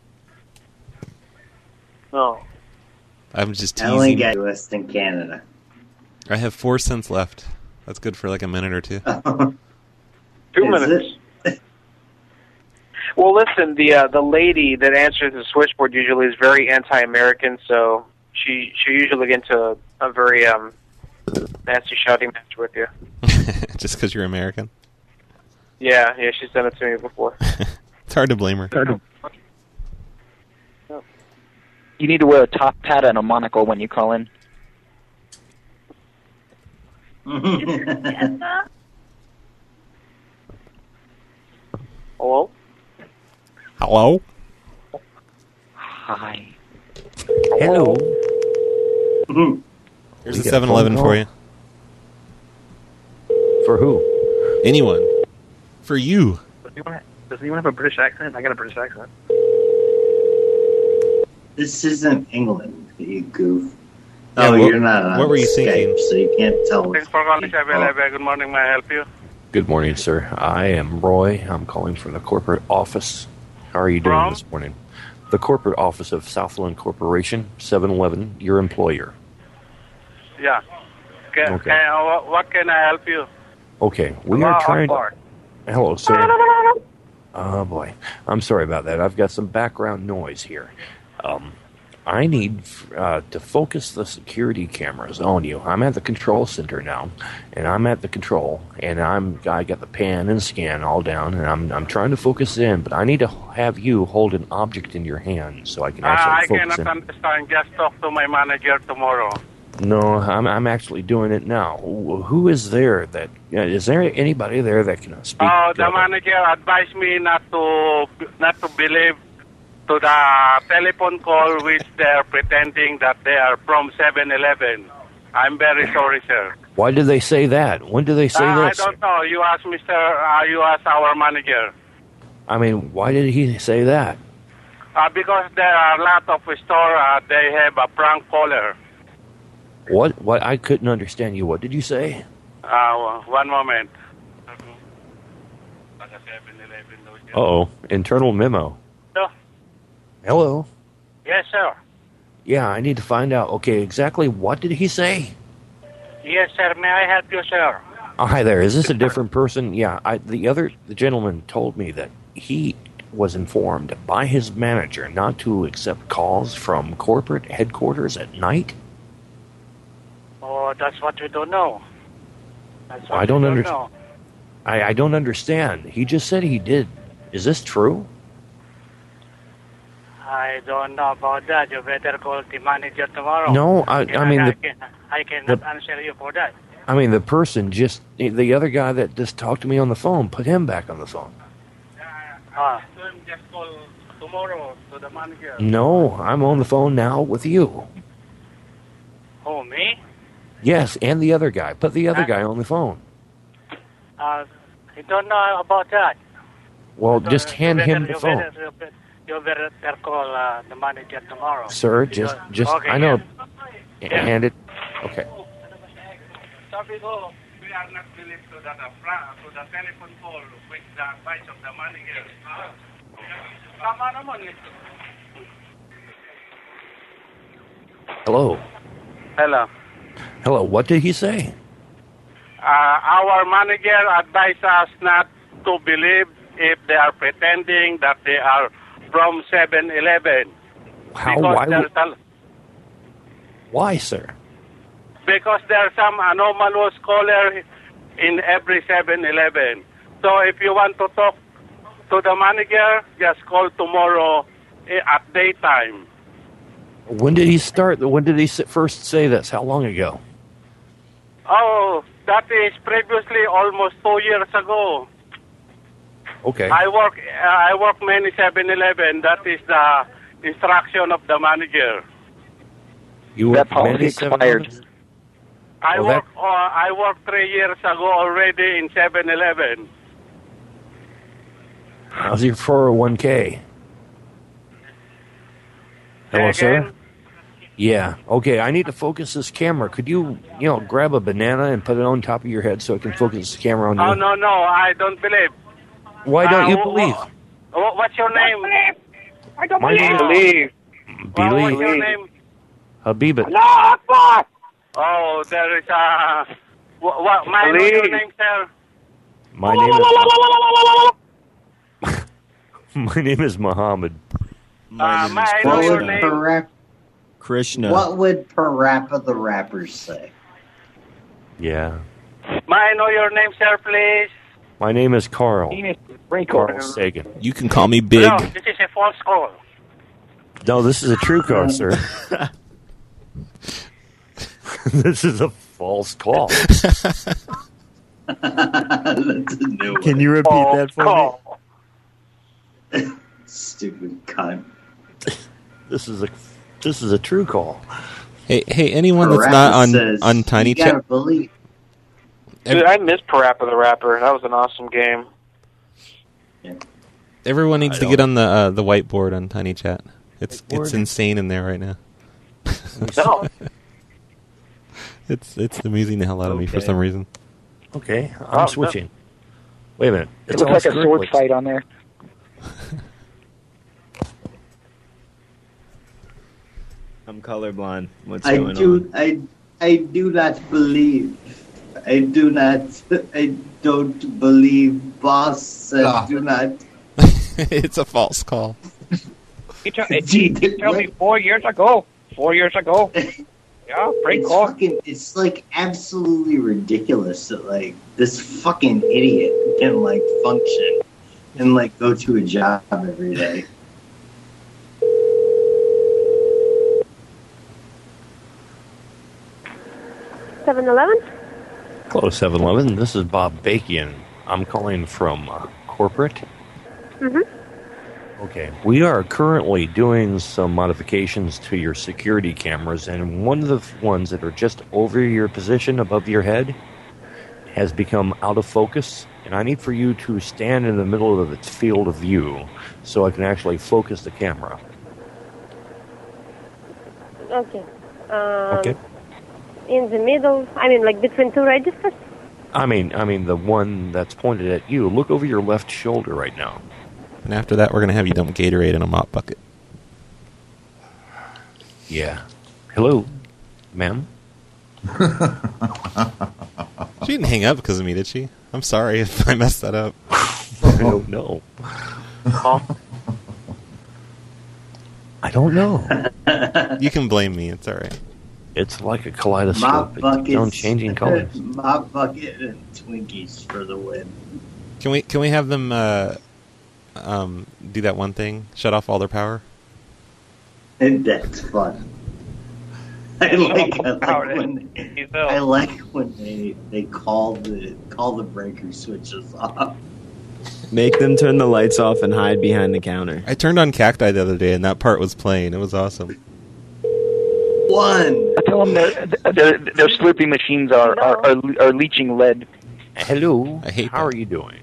No. I'm just I only teasing. got U S and Canada. I have four cents left. That's good for like a minute or two. Two Is minutes. Well, listen, the uh, the lady that answers the switchboard usually is very anti-American, so she she usually get into a, a very um nasty shouting match with you. Just because you're American. Yeah, yeah, she's done it to me before. It's hard to blame her. You need to wear a top hat and a monocle when you call in. Hello? Hello? Hi. Hello. Here's a seven eleven for you. For who? Anyone. For you. Does anyone, have, does anyone have a British accent? I got a British accent. This isn't England, you goof. Yeah, oh, what- you're not on what were you Skype, thinking? so you can't tell. Thanks for calling seven eleven. Good morning. May I help you? Good morning, sir. I am Roy. I'm calling from the corporate office. How are you doing From? this morning? The corporate office of Southland Corporation, seven eleven, your employer. Yeah. Can, Okay. can, uh, what- what can I help you? Okay, we Allah are trying to... Akbar. Hello, sir. Oh, boy. I'm sorry about that. I've got some background noise here. Um, I need uh, to focus the security cameras on you. I'm at the control center now, and I'm at the control, and I'm I got the pan and scan all down, and I'm I'm trying to focus in, but I need to have you hold an object in your hand so I can Uh, actually I focus cannot in. understand. Just talk to my manager tomorrow. No, I'm I'm actually doing it now. Wh- Who is there that yeah, is there anybody there that can speak? Oh, the uh, manager advised me not to not to believe to the telephone call which they're pretending that they are from seven eleven. I'm very sorry, sir. Why did they say that? When did they say Uh, I this? don't know. You ask Mister Uh, you ask our manager. I mean, why did he say that? Uh, because there are a lot of store. Uh, they have a prank caller. What? What? I couldn't understand you. What did you say? Uh, one moment. Uh oh, internal memo. No. Hello. Yes, sir. Yeah, I need to find out. Okay, exactly what did he say? Yes, sir. May I help you, sir? Oh, hi there. Is this a different person? Yeah, I, the other the gentleman told me that he was informed by his manager not to accept calls from corporate headquarters at night. Oh, that's what we don't know. That's what I don't we understand. know. I, I don't understand. He just said he did. Is this true? I don't know about that. You better call the manager tomorrow. No, I- I mean, I, the- can, I cannot the- answer you for that. I mean, the person just the other guy that just talked to me on the phone, put him back on the phone. Ah. Just call tomorrow to the manager. No, I'm on the phone now with you. Oh, me? Yes, and the other guy. Put the other guy on the phone. Uh, I don't know about that. Well, just You hand better- him the you phone. Better, you better, you better better call uh, the manager tomorrow. Sir, just, just, Okay, I know. yeah. Hand it. Okay. Sabi ko, we are not believed to that uh, fra- to the telephone call with the advice of the manager. Tama naman eh. Hello. Hello. Hello. What did he say? Uh, our manager advised us not to believe if they are pretending that they are from seven eleven. How? Because Why? there's would- a- Why, sir? Because there are some anomalous caller in every seven eleven. So if you want to talk to the manager, just call tomorrow eh, at daytime. When did he start? When did he s- first say this? How long ago? Oh, that is previously almost two years ago. Okay. I work uh, I work many seven eleven. That is the instruction of the manager. You were That policy expired. I Well, that- work uh, I worked three years ago already in seven eleven. How's your four oh one k? Hello, Say again? sir. Yeah. Okay. I need to focus this camera. Could you, you know, grab a banana and put it on top of your head so I can focus the camera on you? Oh no no, I don't believe. Why don't Uh, you wh- believe? wh- what's your name? I don't My name is believe. Well, what's your Believe. name? Habibat. Oh, there is a. What, what, my know your name, sir? My name is. My name is Muhammad. Uh, may I know What your would, name? Parap- Krishna. what would Parappa the Rapper say? Yeah. May I know your name, sir, please? My name is Carl. Carl Sagan. You can call me Big. No, this is a false call. No, this is a true call, sir. This is a false call. That's a new Can you repeat that for me? Stupid cunt. This is a this is a true call. Hey, hey, anyone that's not on says, on Tiny you gotta Chat. believe. Dude, I miss Parappa the Rapper. That was an awesome game. Everyone needs I to get on the uh, the whiteboard on Tiny Chat. It's Whiteboard? it's insane in there right now. No. It's it's amusing the hell out of me for Okay. some reason. Okay, I'm Oh, no. switching. Wait a minute. It It's looks all like a sword scriptlets. fight on there. I'm colorblind. What's I going do. on? I I do not believe. I do not. I don't believe. Boss said Ah. do not. It's a false call. He, tell, he, he told me four years ago. Four years ago. Yeah, great It's call. fucking. It's like absolutely ridiculous that like this fucking idiot can like function and like go to a job every day. seven eleven? Hello, seven eleven. This is Bob Bakian. I'm calling from uh, corporate. Mm-hmm. Okay. We are currently doing some modifications to your security cameras, and one of the f- ones that are just over your position above your head has become out of focus, and I need for you to stand in the middle of its field of view so I can actually focus the camera. Okay. Um, Okay. In the middle, I mean, like between two registers? I mean, I mean the one that's pointed at you. Look over your left shoulder right now. And after that, we're gonna have you dump Gatorade in a mop bucket. Yeah. Hello, ma'am. She didn't hang up because of me, did she? I'm sorry if I messed that up. I don't know. I don't know. You can blame me. It's all right. It's like a Mop kaleidoscope. It keeps on buckets, changing colors. Mop bucket and Twinkies for the win. Can we can we have them uh, um, do that one thing? Shut off all their power. And that's fun. I like, I like when I like when they they call the call the breaker switches off. Make them turn the lights off and hide behind the counter. I turned on Cacti the other day, and that part was playing. It was awesome. One. I tell them their their, their Slurpee machines are, are, are, are leaching lead. Hello. I hate How that. are you doing?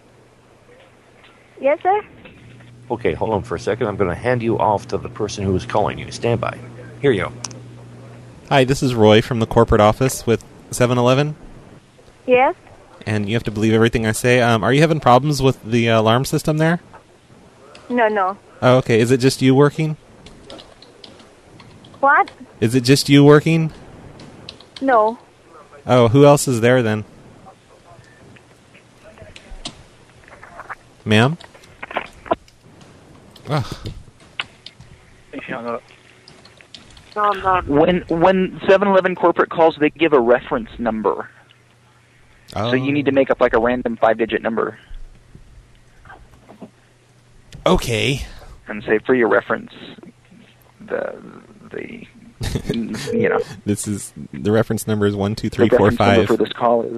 Yes, sir? Okay, hold on for a second. I'm going to hand you off to the person who is calling you. Stand by. Here you go. Hi, this is Roy from the corporate office with seven eleven, Yes? and you have to believe everything I say. Um, are you having problems with the alarm system there? No, no. Oh, okay. Is it just you working? What? Is it just you working? No. Oh, who else is there then? Ma'am? Ugh. No, no. When when seven eleven corporate calls, they give a reference number. Oh. So you need to make up like a random five-digit number Okay. and say for your reference, the the you know This is the reference number is one two three the four reference number five. for this call is.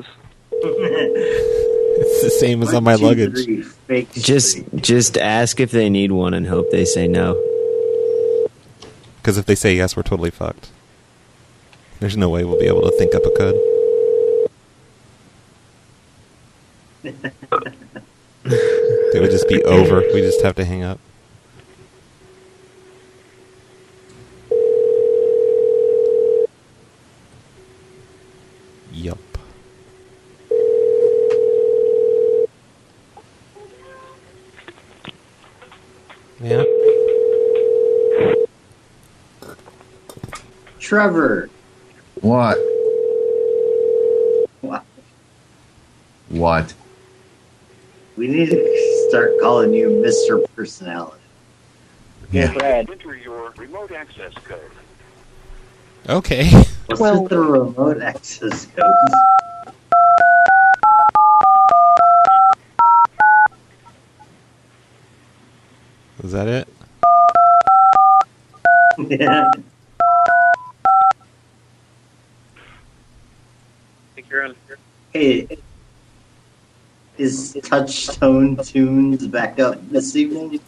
It's the same as on my One, two, luggage. three, fake Just street. just ask if they need one and hope they say no. Because if they say yes, we're totally fucked. There's no way we'll be able to think up a code. It would just be over. We just have to hang up. Yup. Yeah. Trevor. What? What? What? We need to start calling you Mister Personality. Yeah. Brad. Enter your remote access code. Okay. What's Well- with the remote access codes? Is that it? Yeah. Think you're on. Hey, is Touchstone Tunes back up this evening?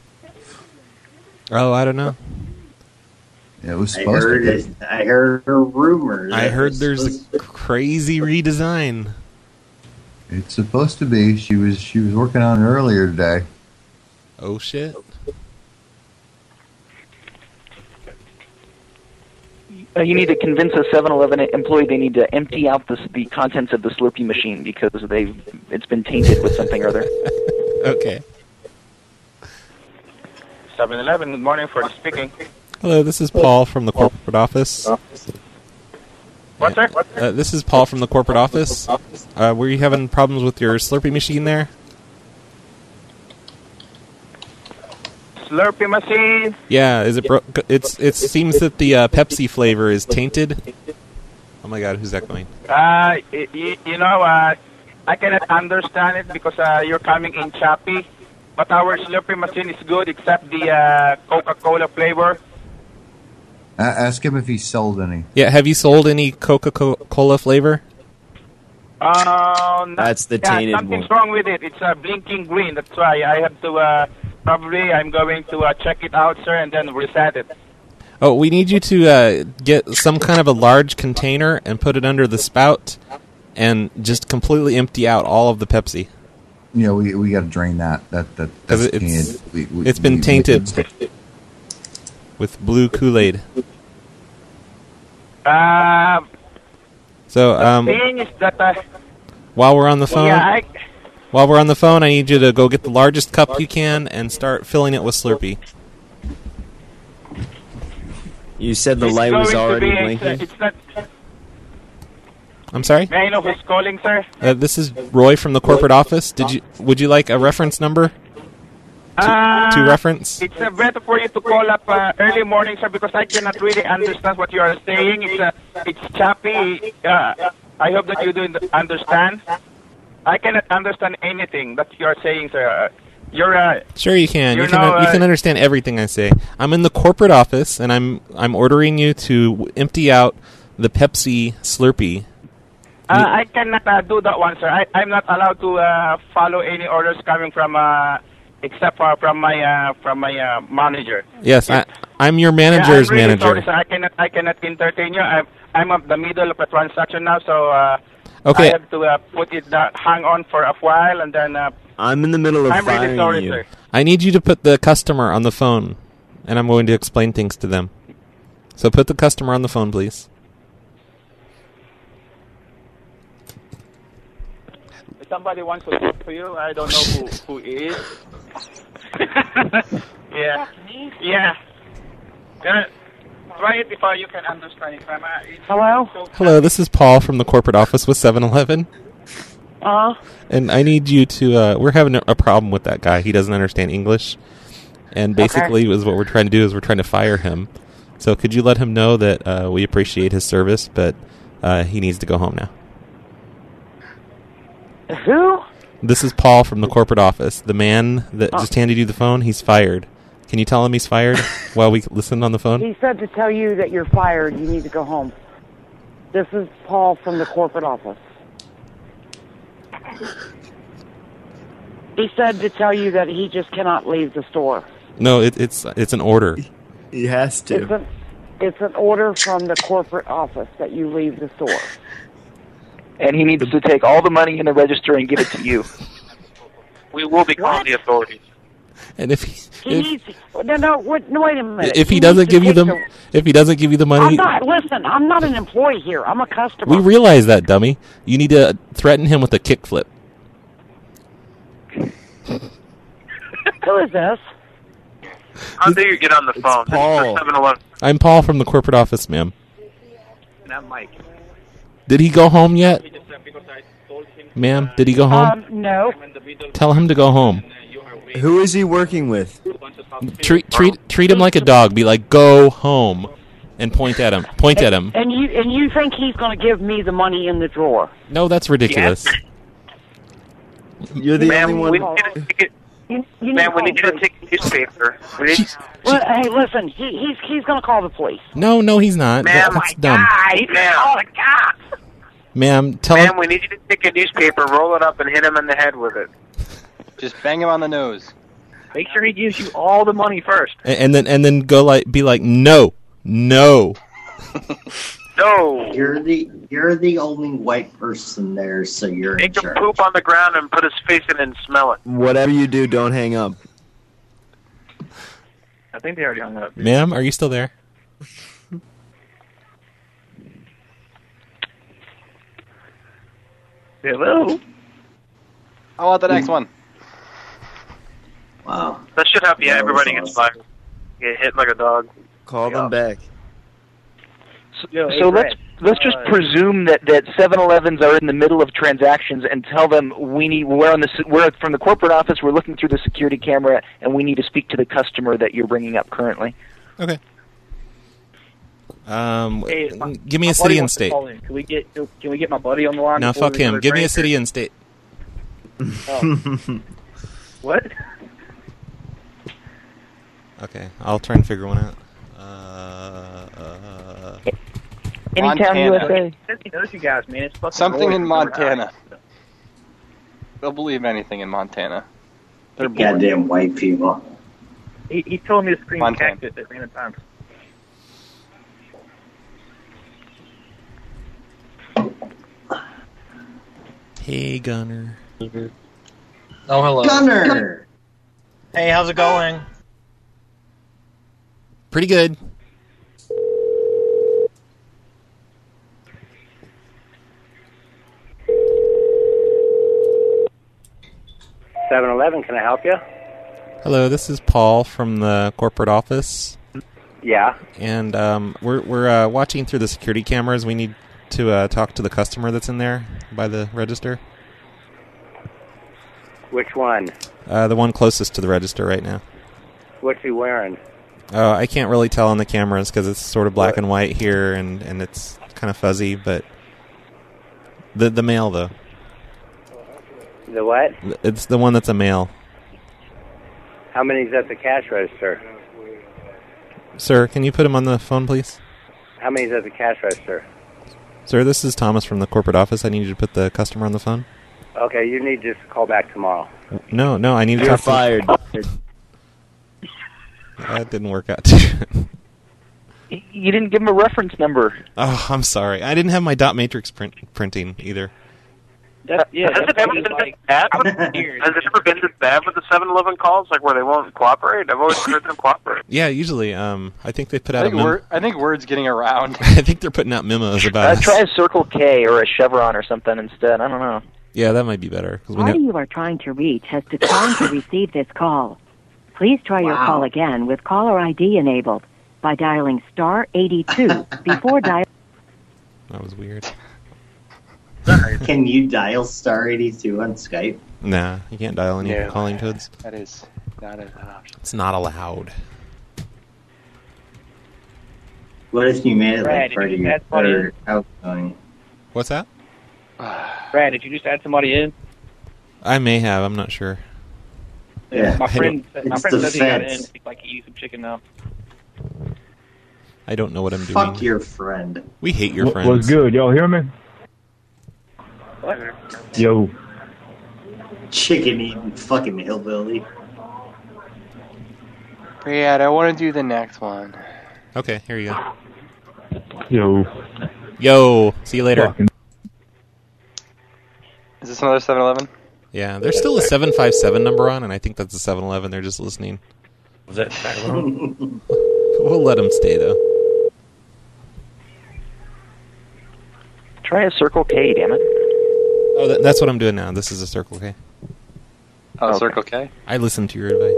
Oh, I don't know. Yeah, it was I supposed heard to it. I heard a rumor. I that heard it's there's supposed a crazy redesign. be. It's supposed to be. She was she was working on it earlier today. Oh shit. Uh, you need to convince a seven eleven employee they need to empty out the, the contents of the Slurpee machine because they it's been tainted with something or other. Okay. seven eleven, good morning, for speaking. Hello, this is Paul from the corporate office. What, sir? Uh, this is Paul from the corporate office. Uh, were you having problems with your Slurpee machine there? Slurpee machine. Yeah, is it? Bro- it's. It seems that the uh, Pepsi flavor is tainted. Oh my God, who's that going? Uh, y- y- you know, uh, I cannot understand it because uh, you're coming in choppy. But our Slurpee machine is good except the uh, Coca-Cola flavor. A- ask him if he sold any. Yeah, have you sold any Coca-Cola flavor? Uh, no, That's the yeah, tainted something's one. wrong with it. It's uh, blinking green. That's why I have to. Uh, probably, I'm going to uh, check it out, sir, and then reset it. Oh, we need you to uh, get some kind of a large container and put it under the spout, and just completely empty out all of the Pepsi. Yeah, we we got to drain that. That that Because that's it's canned. We- we- it's been we- tainted with blue Kool-Aid. Uh, So, um, thing is that. Uh, while we're on the phone, yeah, I, while we're on the phone, I need you to go get the largest cup you can and start filling it with Slurpee. You said the it's light was going to already be, blinking? It's, it's not. I'm sorry. May I know who's calling, sir? Uh, this is Roy from the corporate office. Did you? Would you like a reference number Uh, to reference? It's uh, better for you to call up uh, early morning, sir, because I cannot really understand what you are saying. It's uh, it's choppy. Uh, I hope that you do understand. I cannot understand anything that you are saying, sir. Uh, You're uh, Sure, you can. You You can. know, you can uh, understand everything I say. I'm in the corporate office, and I'm I'm ordering you to empty out the Pepsi Slurpee. uh, I cannot uh, do that one, sir. I, I'm not allowed to uh, follow any orders coming from uh, except for from my uh, from my uh, manager. Yes, I, I'm your Yeah, manager's I'm really manager. Sorry, sir. I cannot I cannot entertain you. I'm I'm at the middle of a transaction now, so uh, Okay. I have to uh, put it uh, hang on for a while, and then uh, I'm in the middle of I'm really firing sorry, you. sir. I need you to put the customer on the phone, and I'm going to explain things to them. So put the customer on the phone, please. If somebody wants to talk to you, I don't know who who is. yeah, yeah. Uh, try it if uh, you can understand it. Um, uh, it's Hello? so- Hello, this is Paul from the corporate office with seven eleven. Uh, And I need you to, uh, we're having a, a problem with that guy. He doesn't understand English. And basically, is what we're trying to do is we're trying to fire him. So could you let him know that uh, we appreciate his service, but uh, he needs to go home now. who? This is Paul from the corporate office. The man that Oh. just handed you the phone, he's fired. Can you tell him he's fired while we listen on the phone? He said to tell you that you're fired. You need to go home. This is Paul from the corporate office. He said to tell you that he just cannot leave the store. No, it, it's it's an order. He has It's an, it's an order from the corporate office that you leave the store. And he needs to take all the money in the register and give it to you. We will be calling the authorities. And if he, He if, needs. No, no. Wait, no, wait a minute. if he needs doesn't to give you take the if he doesn't give you the I'm money, not. Listen, I'm not an employee here. I'm a customer. we realize that, dummy. You need to threaten him with a kickflip. Who is this? How dare you get on the phone? Paul. seven eleven. I'm Paul from the corporate office, ma'am. Not Mike. Did he go home yet? Ma'am, did he go home? Um, no. Tell him to go home. Who is he working with? Treat treat treat him like a dog. Be like, go home, and point at him. Point at him. And you and you think he's going to give me the money in the drawer? No, that's ridiculous. You're the Ma'am, only one. we need to take it. You, you Ma'am, we to need you to take a newspaper. We need, Well, hey, listen. He, he's he's going to call the police. No, no, he's not. Ma'am, That's dumb. He's going to call the cops. Ma'am, tell Ma'am, him. we need you to take a newspaper, roll it up, and hit him in the head with it. Just bang him on the nose. Make sure he gives you all the money first. And, and then and then go like be like no, no. No. You're the you're the only white person there, so you're Make in him charge. poop on the ground and put his face in it and smell it. Whatever you do, don't hang up. I think they already hung up. Ma'am, are you still there? Hello? I want the next one. Wow. That should happen. Yeah, That was everybody gets fired. Get hit like a dog. Call them back. So, So let's let's just presume that that seven elevens are in the middle of transactions and tell them we need we're on the se- we're from the corporate office. We're looking through the security camera and we need to speak to the customer that you're bringing up currently. Okay. Um, Hey, my- give me my a buddy city and wants to state. call in. Can we get can we get my buddy on the line? No, before fuck we go him. to Give me a break? city and state. Oh. What? Okay, I'll try and figure one out. Uh, uh, Anytown, U S A. He says he knows you guys, man. It's fucking Something Roy in from Montana. They'll believe anything in Montana. They're bored. Goddamn white people. He, he told me to scream Montana. cactus at random times. hey, Gunner. Oh, hello. Gunner! Hey, how's it going? Pretty good. seven eleven, can I help you? Hello, this is Paul from the corporate office, Yeah. and um, we're we're uh, watching through the security cameras. We need to uh, talk to the customer that's in there by the register. Which one? Uh, the one closest to the register right now. What's he wearing? Uh, I can't really tell on the cameras because it's sort of black and white here, and, and it's kind of fuzzy. But the the male though, The what? it's the one that's a male. How many's at the cash register? Sir, can you put him on the phone, please? How many's at the cash register? Sir, this is Thomas from the corporate office. I need you to put the customer on the phone. Okay, you need to just call back tomorrow. No, no, I need to You're talk fired. to... That didn't work out too good. You didn't give him a reference number. Oh, I'm sorry. I didn't have my dot matrix print printing either. That, yeah, Has it that's ever pretty, been like, bad? With, has it ever been this bad with the seven eleven calls, like where they won't cooperate? I've always heard them cooperate. Yeah, usually. Um, I think they put I out a think, memo. word, I think word's getting around. I think they're putting out memos about Uh, us. try a Circle K or a Chevron or something instead. I don't know. Yeah, that might be better. 'cause we The party know... you are trying to reach has declined to receive this call. Please try your Wow. call again with caller I D enabled by dialing star eighty-two before dialing. That was weird. Can you dial star eighty-two on Skype? Nah, you can't dial any No. calling codes. That is not an option. It's not allowed. What if you made it Brad, like did part you of your add somebody or outgoing? What's that? Brad, did you just add somebody in? I may have. I'm not sure. Yeah. My friend, my It's friend the says he got in. fence. Like he used some chicken now. I don't know what I'm doing. Fuck your friend. We hate your What- friends. What's good? Y'all hear me? What? Yo. Chicken eating fucking hillbilly. Brad, I want to do the next one. Okay, here you go. Yo. Yo, see you later. Fucking- Is this another seven eleven? Yeah, there's still a seven five seven number on, and I think that's a seven eleven. They're just listening. Was that background? We'll let them stay, though. Try a Circle K, damn it. Oh, that, that's what I'm doing now. This is a Circle K. Oh, Okay. Circle K? I listened to your advice.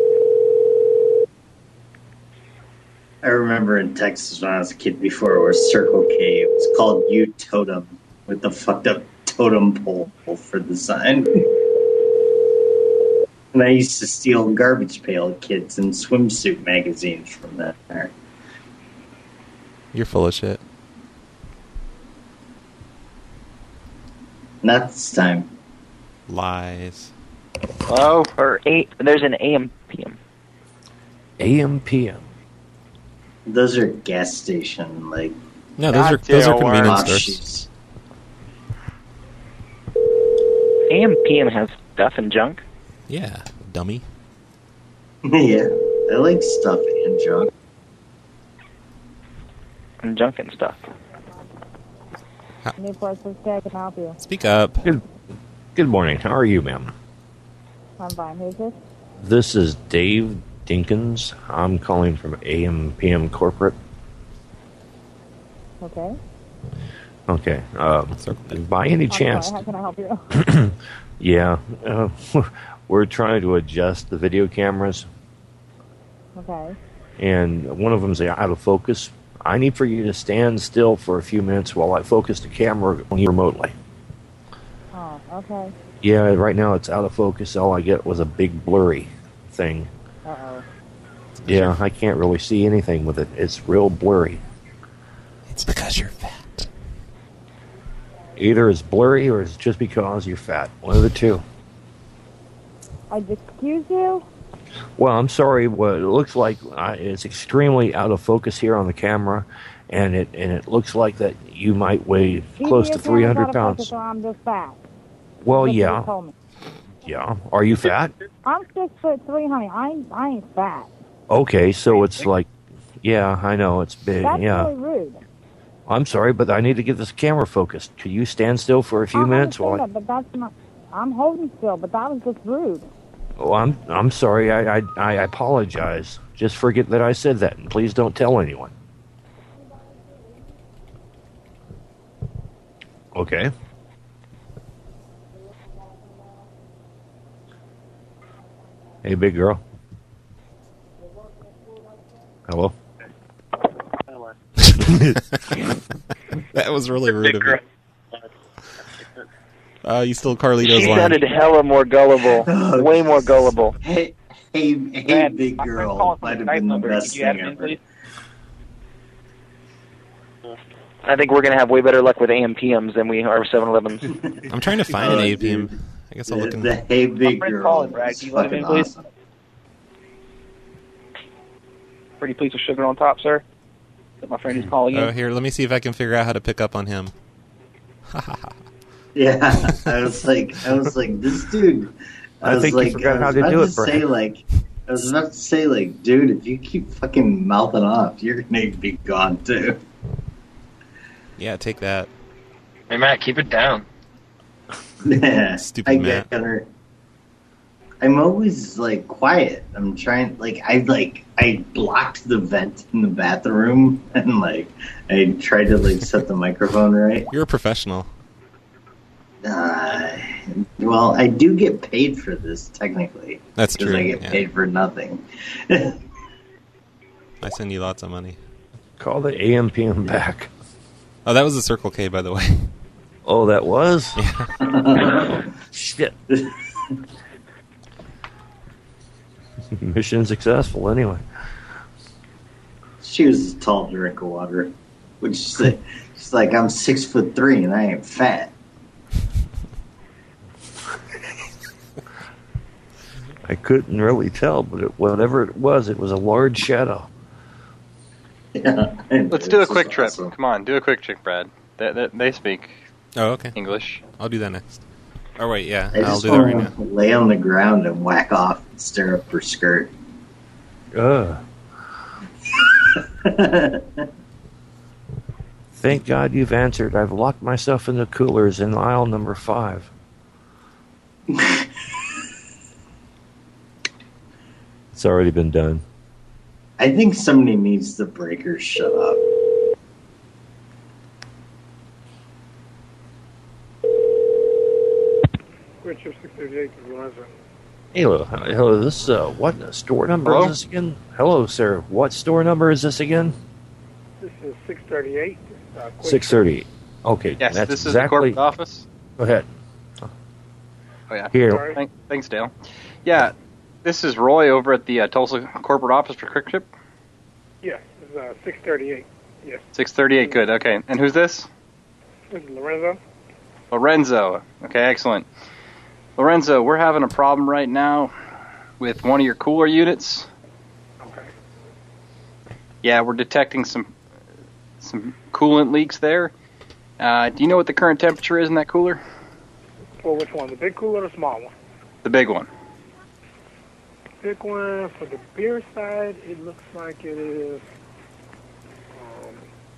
I remember in Texas when I was a kid before it was Circle K. It was called U Totem with the fucked up totem pole for the sign. And I used to steal Garbage Pail Kids and swimsuit magazines from that there. You're full of shit. Not this time. Lies. Oh, Or eight. There's an A M P M. A M P M. Those are gas station, like... No, those are those are Goddamn convenience worms. stores. A M P M has stuff and junk. Yeah, dummy. Yeah, I like stuff and junk. And junk and stuff. Newport, this guy can help you. Speak up. Good, good morning. How are you, ma'am? I'm fine. Who's this? This is Dave Dinkins. I'm calling from A M P M Corporate. Okay. Okay. Uh, by any I'm chance... sorry, how can I help you? Yeah. Uh, we're trying to adjust the video cameras, Okay. and one of them's out of focus. I need for you to stand still for a few minutes while I focus the camera on you remotely. Oh, okay. Yeah, right now it's out of focus. All I get was a big blurry thing. Uh-oh. Yeah, I can't really see anything with it. It's real blurry. It's because you're fat. Either it's blurry or it's just because you're fat. One of the two. I excuse you? Well, I'm sorry. What it looks like uh, it's extremely out of focus here on the camera, and it and it looks like that you might weigh close to three hundred pounds. So I'm just fat. Well, That's what yeah, you told me. yeah. Are you fat? I'm six foot three, honey. I ain't, I ain't fat. Okay, so it's like, yeah, I know it's big. That's Yeah, really rude. I'm sorry, but I need to get this camera focused. Could you stand still for a few I minutes understand while I? that, but that's not. I'm holding still, but that was just rude. Oh, I'm I'm sorry. I, I I apologize. Just forget that I said that, and please don't tell anyone. Okay. Hey, big girl. Hello. That was really rude of you. Uh, you stole Carlito's She line. sounded hella more gullible. Way more gullible. Hey, hey, hey, Brad, big my friend's girl. calling from Might the have Skype been the number. best Could you add thing him in, ever. please? I think we're going to have way better luck with A M P Ms than we are with seven elevens. I'm trying to find Oh, an A P M. dude. I guess I'll The, look in the Hey Big My friend's Girl. calling, Brad. is Can you let him in, fucking please? awesome. Pretty please with sugar on top, sir. That my friend is calling in. Oh, here, let me see if I can figure out how to pick up on him. Yeah, I was like, I was like, this dude. I, I was think you like, forgot I how was to about do it, to Brad. say like, I was about to say like, dude, if you keep fucking mouthing off, you're gonna be gone too. Yeah, take that. Hey, Matt, keep it down. Yeah, Stupid I Matt. get her. I'm always like quiet. I'm trying, like, I like, I blocked the vent in the bathroom and like, I tried to like set the microphone right. You're a professional. Uh, well, I do get paid for this technically. That's because true, I get yeah. paid for nothing. I send you lots of money. Call the A M P M back. Oh, that was a Circle K, by the way. Oh, that was? Yeah. Shit. Mission successful, anyway. She was a tall drink of water, which is like, she's like, I'm six foot three and I ain't fat. I couldn't really tell, but it, whatever it was, it was a large shadow. Yeah, Let's do a quick trip. Come on, do a quick trip, Brad. They, they, they speak Oh, okay. English. I'll do that next. Oh, wait, yeah. I I'll just do that right want now. to lay on the ground and whack off and stare up her skirt. Ugh. Thank God you've answered. I've locked myself in the coolers in aisle number five. It's already been done. I think somebody needs to break her shut up. Richard six thirty-eight to Verizon. Hello, hello. This uh, what store number Hello? is this again? Hello, sir. What store number is this again? This is six thirty-eight. Uh, quick- Six thirty. Okay, Yes, that's this is the exactly. corporate office. Go ahead. Oh, yeah. Here. Thank, thanks, Dale. Yeah, this is Roy over at the uh, Tulsa corporate office for Quick Trip. Yes, it's uh, six thirty-eight. Yes. six thirty-eight, good. Okay, and who's this? This is Lorenzo. Lorenzo. Okay, excellent. Lorenzo, we're having a problem right now with one of your cooler units. Okay. Yeah, we're detecting some some coolant leaks there. Uh, do you know what the current temperature is in that cooler? For which one? The big cooler or the small one? The big one. Big one for the beer side, it looks like it is um,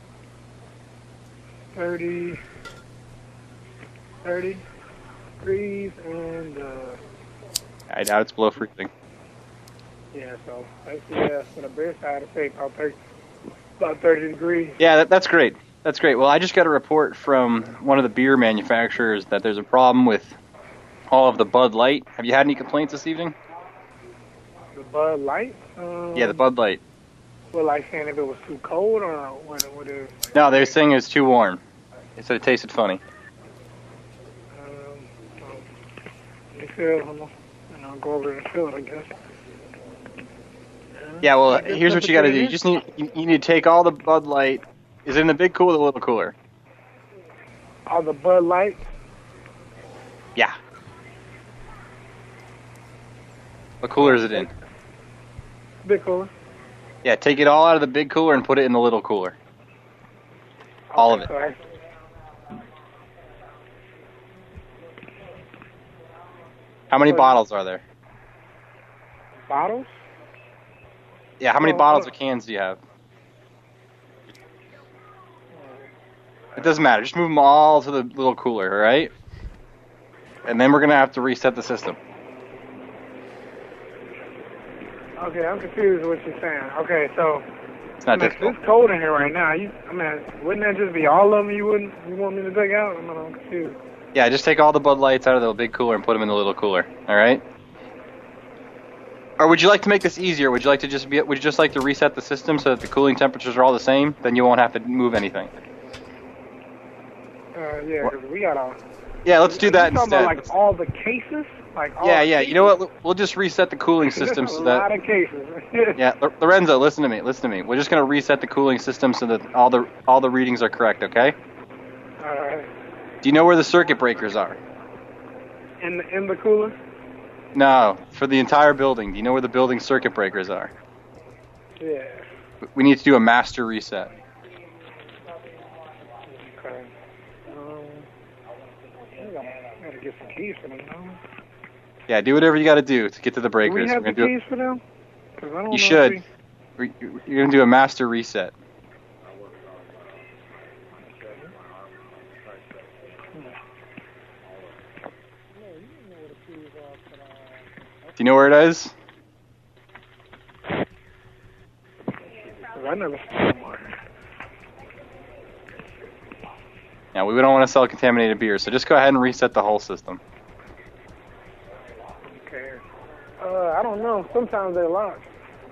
thirty, thirty degrees, and uh, I doubt it's below freezing. yeah, so that's yeah, for the beer side, I'd say about thirty, about thirty degrees. Yeah, that, that's great. That's great. Well, I just got a report from one of the beer manufacturers that there's a problem with all of the Bud Light. Have you had any complaints this evening? The Bud Light? Um, Yeah, the Bud Light. Well, like saying if it was too cold or what? What is? No, they were saying it was too warm. They said it tasted funny. They feel, I'm gonna, and I'll go over and feel it, I guess. Yeah, well, I guess here's what that's you got to what do. it You is. just need you, you need to take all the Bud Light. Is it in the big cooler or the little cooler? All the Bud Light. Yeah. What cooler is it in? Big cooler. Yeah, take it all out of the big cooler and put it in the little cooler. All of it. Sorry. How many bottles are there? Bottles? Yeah, how many Oh, bottles oh. or cans do you have? It doesn't matter. Just move them all to the little cooler, all right? And then we're going to have to reset the system. Okay, I'm confused with what you're saying. Okay, so It's not I mean, difficult. it's cold in here right now. You, I mean, wouldn't that just be all of them? You wouldn't? You want me to take out? I'm, I'm confused. Yeah, just take all the Bud Lights out of the big cooler and put them in the little cooler, all right? Or would you like to make this easier? Would you like to just be? Would you just like to reset the system so that the cooling temperatures are all the same? Then you won't have to move anything. Uh, yeah, because we got all. Yeah, let's do that you talking instead. about like all the cases? Like all Yeah, the yeah. cases? You know what? We'll just reset the cooling system a so lot that. of cases. Yeah, L- Lorenzo, listen to me. Listen to me. We're just gonna reset the cooling system so that all the all the readings are correct. Okay? All right. Do you know where the circuit breakers are? In the in the cooler? No, for the entire building. Do you know where the building circuit breakers are? Yeah. We need to do a master reset. Okay. Um, I gotta, I gotta get some keys for them. No? Yeah, do whatever you got to do to get to the Do breakers. we have We're the gonna do keys for them? 'Cause I don't know You if should. we- We- You're gonna do a master reset. Do you know where it is? I never seen one. Yeah, we don't want to sell contaminated beer, so just go ahead and reset the whole system. Okay. Uh, I don't know. Sometimes they're locked.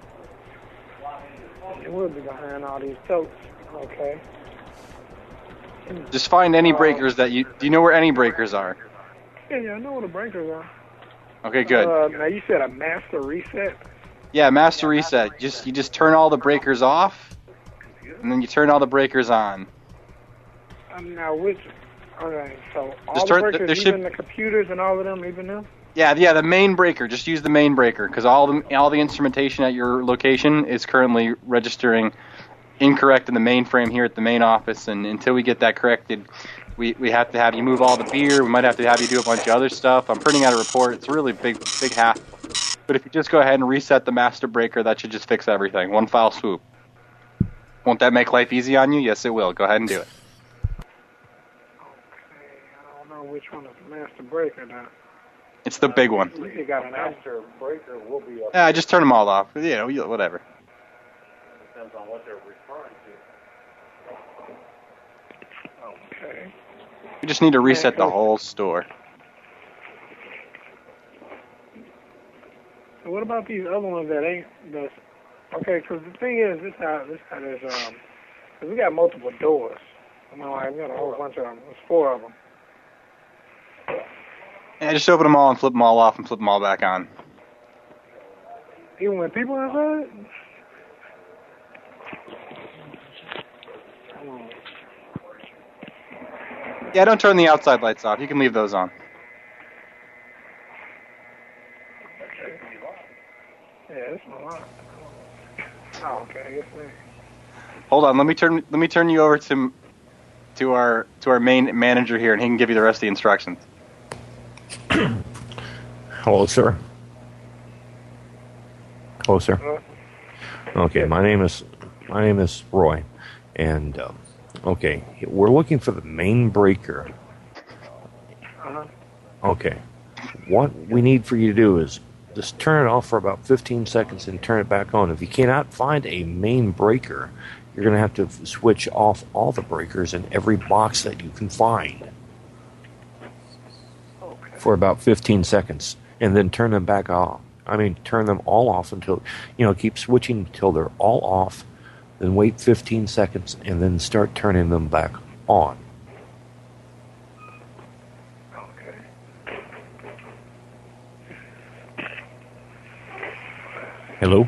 It would be behind all these totes. Okay. Just find any breakers that you. Do you know where any breakers are? Yeah, yeah, I know where the breakers are. Okay, good. Uh, now you said a master reset. Yeah, master reset. Just you just turn all the breakers off, and then you turn all the breakers on. Um, now which? Okay, so all Just the turn- breakers, there should- even the computers and all of them, even them. Yeah, yeah, the main breaker. Just use the main breaker because all the all the instrumentation at your location is currently registering incorrect in the mainframe here at the main office, and until we get that corrected, we we have to have you move all the beer. We might have to have you do a bunch of other stuff. I'm printing out a report. It's a really big big hassle. But if you just go ahead and reset the master breaker, that should just fix everything. One foul swoop. Won't that make life easy on you? Yes, it will. Go ahead and do it. I don't know which one is the master breaker now. It's the big one. You got an master breaker will be up. Yeah, just turn them all off. You know, you- whatever. Depends on what they're referring to. Okay. You just need to reset the whole store. So what about these other ones that ain't the? Okay, because the thing is, this how this how there's um, cause we got multiple doors. I mean, like, we got a whole bunch of them. There's four of them. Yeah, just open them all and flip them all off and flip them all back on. Even when people inside. Yeah, don't turn the outside lights off. You can leave those on. Yeah, it's a lot. Oh, okay. I guess they. Hold on, let me turn let me turn you over to to our to our main manager here, and he can give you the rest of the instructions. Hello, sir. Hello, sir. Okay, my name is my name is Roy, and um, okay, we're looking for the main breaker. Uh-huh. Okay, what we need for you to do is just turn it off for about fifteen seconds and turn it back on. If you cannot find a main breaker, you're going to have to switch off all the breakers in every box that you can find for about fifteen seconds, and then turn them back off. I mean, turn them all off until, you know, keep switching until they're all off, then wait fifteen seconds, and then start turning them back on. Hello?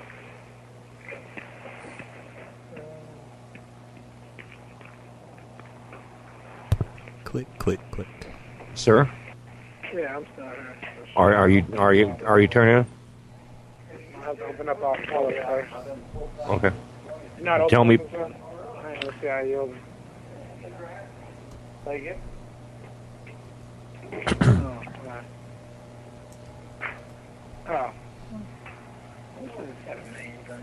Click, click, click. Sir? Yeah, I'm still here. Are are you are you are you turning? I have to open up all all of it first. Okay. You're not Tell me. opening it, sir? All right, let's see how you open it. Like it? Oh, all right. Oh. This is got a name on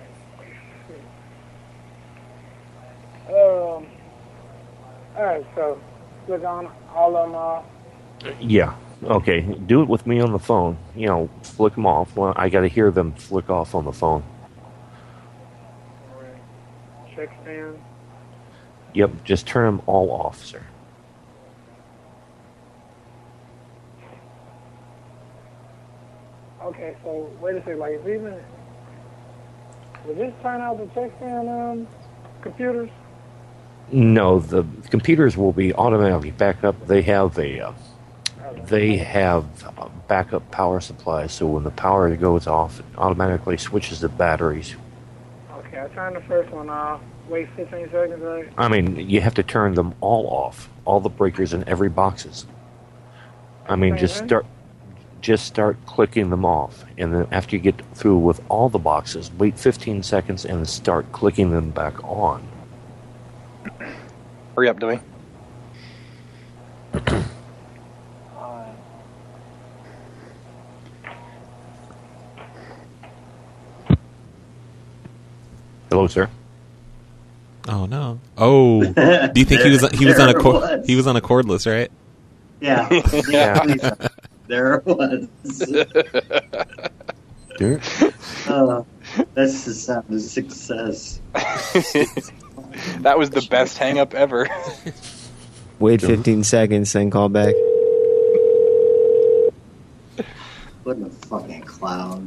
it. Um. All right, so click on all of them off. Yeah. Okay. Do it with me on the phone. You know, flick them off. Well, I got to hear them flick off on the phone. Check stand. Yep. Just turn them all off, sir. Okay, so wait a second. Like, is even will this turn out the check stand um computers? No, the computers will be automatically backed up. They have a uh, they have a backup power supply, so when the power goes off, it automatically switches the batteries. Okay, I turned the first one off. Wait fifteen seconds, right? I mean, you have to turn them all off, all the breakers in every boxes. I mean, just Okay. start just start clicking them off, and then after you get through with all the boxes, wait fifteen seconds and start clicking them back on. Hurry up, Dewey. Hello, sir. Oh no! Oh, do you think he was he was on a There it cord, was. he was on a cordless, right? Yeah. Yeah. There it was. Oh, that's the sound of success. That was the best hang up ever. Wait fifteen seconds, then call back. What a fucking clown.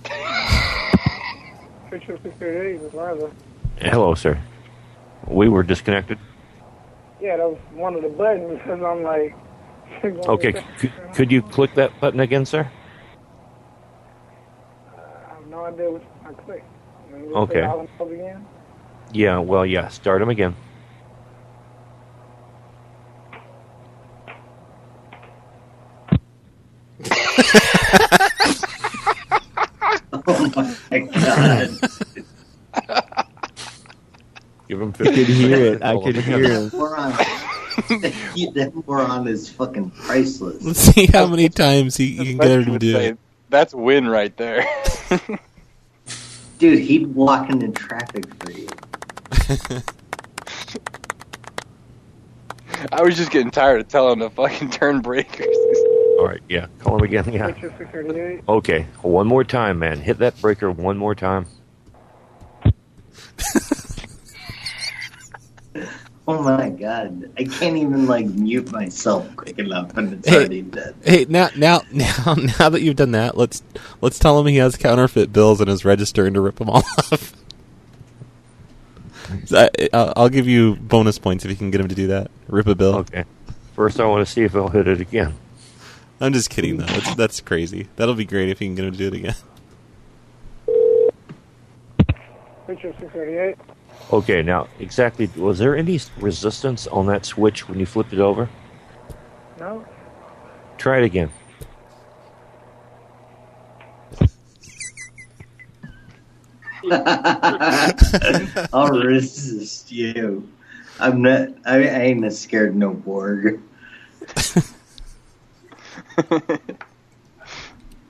Picture six thirty-eight is Liza. Hello, sir. We were disconnected. Yeah, that was one of the buttons because I'm like. Okay, c- could you click that button again, sir? I have no idea which I clicked. Let me just Okay. say all of them again. Yeah, well, yeah, start them again. Oh my god. Give him I could hear it. I could hear That him. moron, that moron is fucking priceless. Let's see how many times he, he can get her to do it. That's win right there. Dude, he'd walk into traffic for you. I was just getting tired of telling him to fucking turn breakers. All right, yeah, call him again. Yeah. Picture six thirty-eight. Okay, one more time, man. Hit that breaker one more time. Oh my god. I can't even like mute myself quick enough and it's Hey, already dead. hey, now, now, now, now that you've done that, let's let's tell him he has counterfeit bills and is registering to rip them all off. I, I'll I'll give you bonus points if you can get him to do that. Rip a bill. Okay. First, I want to see if he'll hit it again. I'm just kidding, though. That's, that's crazy. That'll be great if you can get him to do it again. Picture six thirty-eight. Okay, now, exactly, was there any resistance on that switch when you flipped it over? No. Try it again. I'll resist you. I'm not. I, I ain't scared no Borg.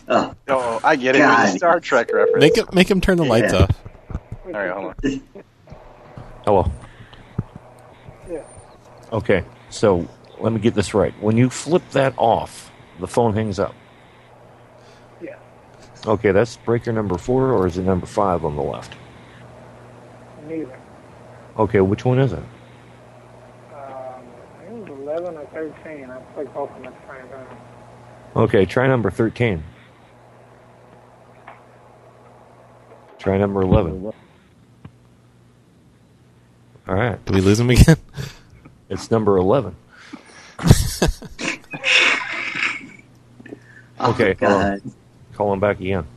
Oh, Oh, I get it. It God. was a Star Trek reference. Make him make him turn the lights Yeah. off. All right, hold on. Hello. Yeah. Okay, so let me get this right. When you flip that off, the phone hangs up. Yeah. Okay, that's breaker number four, or is it number five on the left? Neither. Okay, which one is it? Um, I think it was eleven or thirteen. I played both of them at the same time. Okay, try number thirteen. Try number eleven. All right. Did we lose him again? It's number eleven. Okay, Oh, hold on. God. Call him back again.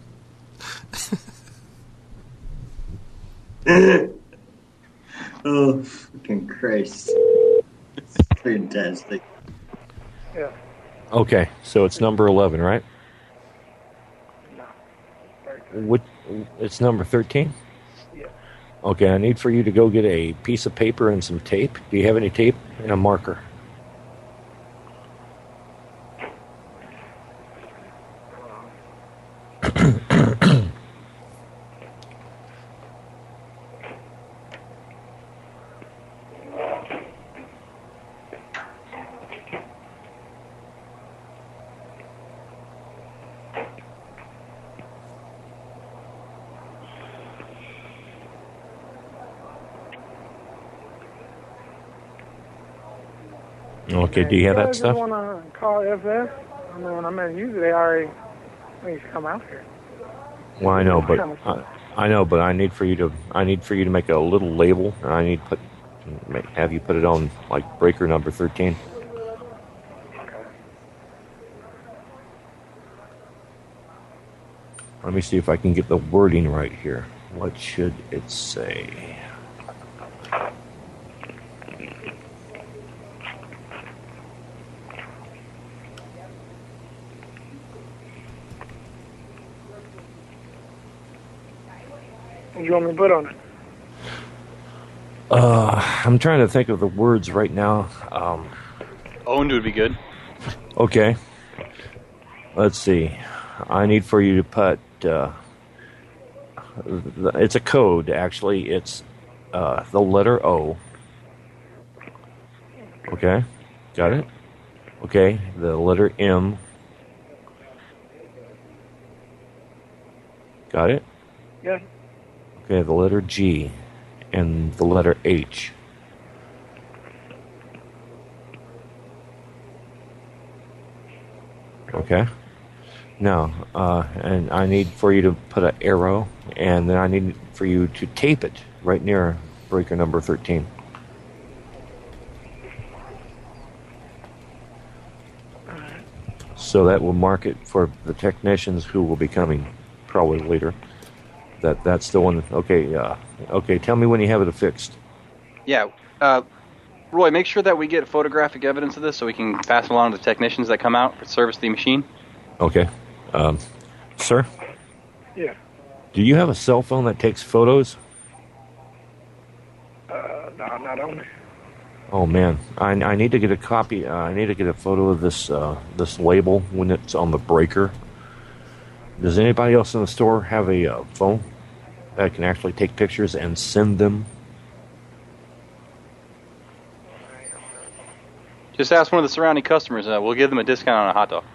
Oh, fucking Christ. Fantastic. Yeah. Okay, so it's number eleven, right? What? It's number thirteen? Yeah. Okay, I need for you to go get a piece of paper and some tape. Do you have any tape and a marker? Okay, do you have that guys stuff? just want to call F S? I mean, I mean, usually they already need to come out here. Well, I know, but I, I know, but I need for you to I need for you to make a little label, and I need to put make, have you put it on like breaker number thirteen. Let me see if I can get the wording right here. What should it say? What do you want me to put on it? Uh, I'm trying to think of the words right now. Um, Owned would be good. okay. Let's see. I need for you to put. Uh, the, it's a code, actually. It's uh, the letter O. Okay. Got it? Okay. The letter M. Got it? Yeah. Okay, the letter G and the letter H. Okay. Now, uh, and I need for you to put an arrow, and then I need for you to tape it right near breaker number thirteen. So that will mark it for the technicians who will be coming probably later. That that's the one. Okay, uh, okay. Tell me when you have it affixed. Yeah. Uh, Roy, make sure that we get photographic evidence of this so we can pass it along to the technicians that come out to service the machine. Okay, um, sir. Yeah. Do you have a cell phone that takes photos? Uh, no, not on it. Oh man, I, I need to get a copy. Uh, I need to get a photo of this uh, this label when it's on the breaker. Does anybody else in the store have a uh, phone that can actually take pictures and send them? Just ask one of the surrounding customers. Uh, we'll give them a discount on a hot dog.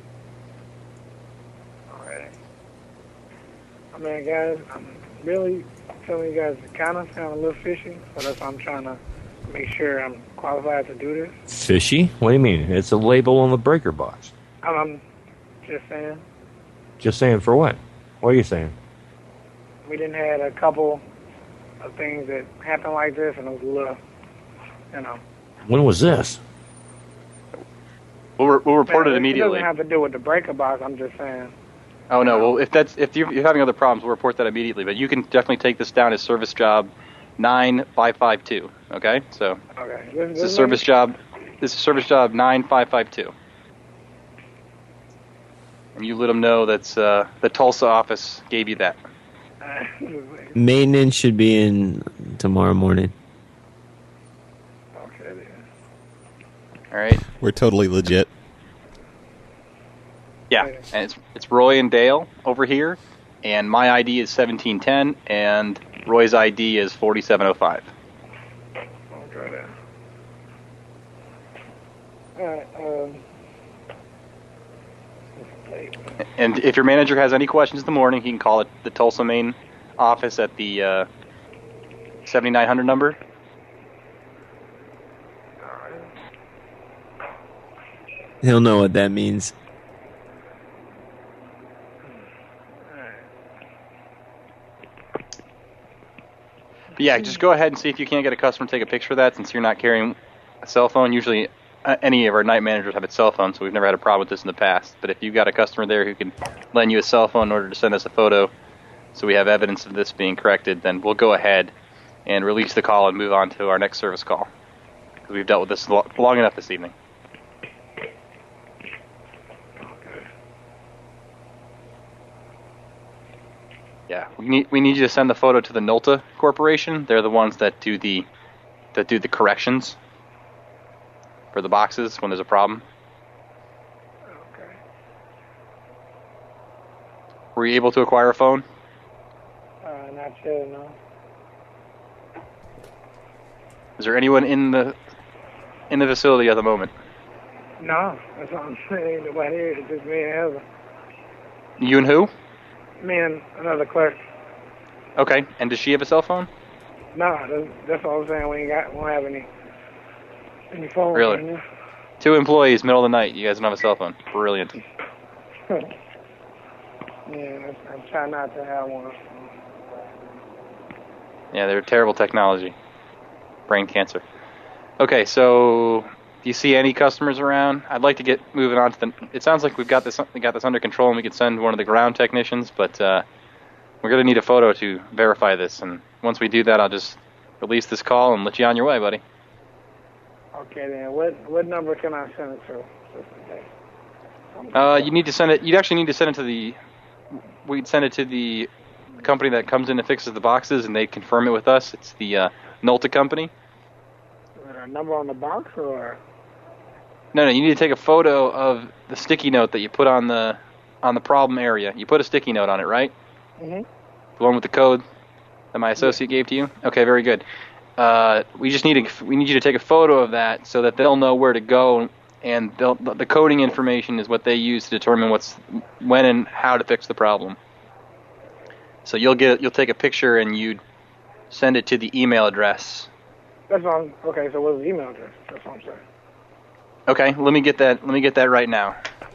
Alright. I mean, guys, I'm really telling you guys it kind of sound a little fishy, so that's why I'm trying to make sure I'm qualified to do this. Fishy? What do you mean? It's a label on the breaker box. I'm, I'm just saying. Just saying for what? What are you saying? We didn't had a couple of things that happened like this, and it was a little, you know. When was this? We'll, re- we'll report it It immediately. doesn't have to do with the breaker box. I'm just saying. Oh no! Well, if that's if you're, you're having other problems, we'll report that immediately. But you can definitely take this down as service job nine five five two. Okay, so Okay. this is service job. This is service job nine five five two. And you let them know that's uh, the Tulsa office gave you that. Maintenance should be in tomorrow morning. All right. We're totally legit. Yeah, and it's it's Roy and Dale over here, and my I D is seventeen ten, and Roy's I D is forty-seven oh five. I'll try that. Alright, um... And if your manager has any questions in the morning, he can call it the Tulsa main office at the uh, seventy-nine hundred number. He'll know what that means. But yeah, just go ahead and see if you can't get a customer to take a picture of that, since you're not carrying a cell phone. Usually uh, any of our night managers have a cell phone, so we've never had a problem with this in the past. But if you've got a customer there who can lend you a cell phone in order to send us a photo so we have evidence of this being corrected, then we'll go ahead and release the call and move on to our next service call, because we've dealt with this lo- long enough this evening. Yeah, we need we need you to send the photo to the Nolta Corporation. They're the ones that do the that do the corrections for the boxes when there's a problem. Okay. Were you able to acquire a phone? Uh, not sure, no. Is there anyone in the in the facility at the moment? No, that's what I'm saying. Nobody here. It's just me and Heather. You and who? Me and another clerk. Okay, and does she have a cell phone? No, that's, that's what I'm saying. We ain't got, won't have any, any phone. Really? in here. Two employees, middle of the night. You guys don't have a cell phone. Brilliant. Yeah, that's- I'm trying not to have one. Yeah, they're terrible technology. Brain cancer. Okay, so do you see any customers around? I'd like to get moving on to the. It sounds like we've got this we got this under control, and we could send one of the ground technicians. But uh, we're gonna need a photo to verify this, and once we do that, I'll just release this call and let you on your way, buddy. Okay, then. What what number can I send it to? Uh, you need to send it. You actually need to send it to the. We'd send it to the company that comes in and fixes the boxes, and they confirm it with us. It's the uh, Nolta company. Is there a number on the box or? No, no. You need to take a photo of the sticky note that you put on the on the problem area. You put a sticky note on it, right? Mm-hmm. The one with the code that my associate gave to you. Okay, very good. Uh, we just need a, we need you to take a photo of that so that they'll know where to go, and they'll, the coding information is what they use to determine what's when and how to fix the problem. So you'll get you'll take a picture and you send it to the email address. That's what I'm, okay, so what's the email address? That's what I'm saying. Okay, let me get that. Let me get that right now.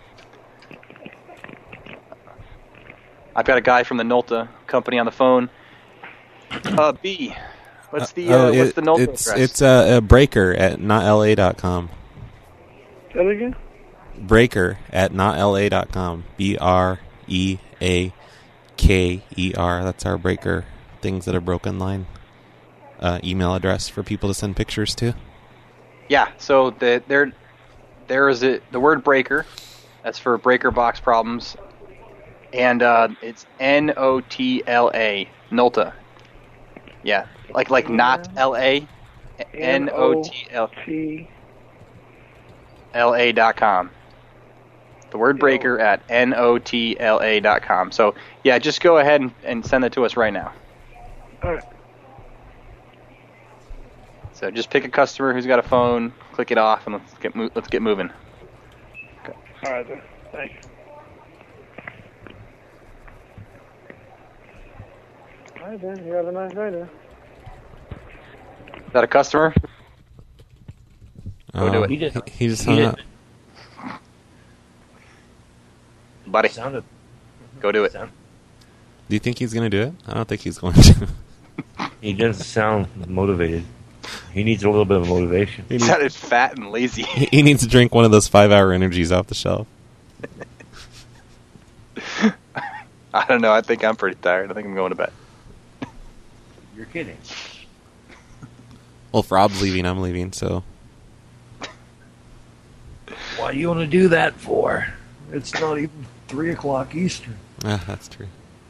I've got a guy from the Nolta company on the phone. Uh, B. What's the uh, oh, what's it- the Nolta it's, address? It's uh, a breaker at not L A dot com. Say it again? Breaker at not L A dot com. B R E A K E R. That's our breaker things that are broken line uh, email address for people to send pictures to. Yeah, so the, there, there is a, the word breaker. That's for breaker box problems. And uh, it's N O T L A, Nolta. Yeah, like like not L A, N O T L L A dot com. The word breaker at N O T L A dot com. So, yeah, just go ahead and, and send it to us right now. All right. So just pick a customer who's got a phone, click it off, and let's get mo- let's get moving. All right, then. Thanks. All right, then. You have a nice day, then. Is that a customer? Go do Oh, it. He, just- he just He hung did. up. Buddy, go do it. Do you think he's going to do it? I don't think he's going to. He doesn't sound motivated. He needs a little bit of motivation. He sounded fat and lazy. He he needs to drink one of those five-hour energies off the shelf. I don't know. I think I'm pretty tired. I think I'm going to bed. You're kidding. Well, if Rob's leaving, I'm leaving, so... Why do you want to do that for? It's not even three o'clock Eastern. Ah, that's true.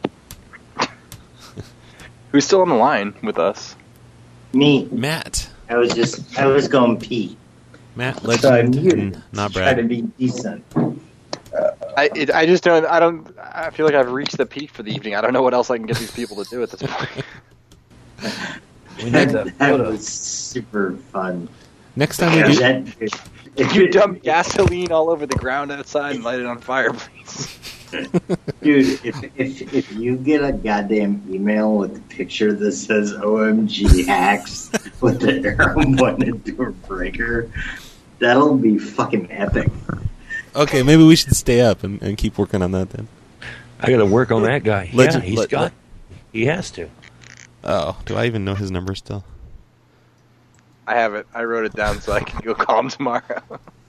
Who's still on the line with us? Me. Matt. I was just, I was going pee. Matt, So I'm legend, here and to not try Brad. to be decent. Uh, I it, I just don't I don't I feel like I've reached the peak for the evening. I don't know what else I can get these people to do at this point. We need to That put a- was super fun. Next time we do, That- If you dump gasoline all over the ground outside and light it on fire, please. Dude, if, if if you get a goddamn email with a picture that says O M G hacks with the arrow pointed to a breaker, that'll be fucking epic. okay, maybe we should stay up and, and keep working on that then. I got to work on that guy. Legend- yeah, he's le- got. le- He has to. Oh, do I even know his number still? I have it. I wrote it down so I can go call him tomorrow.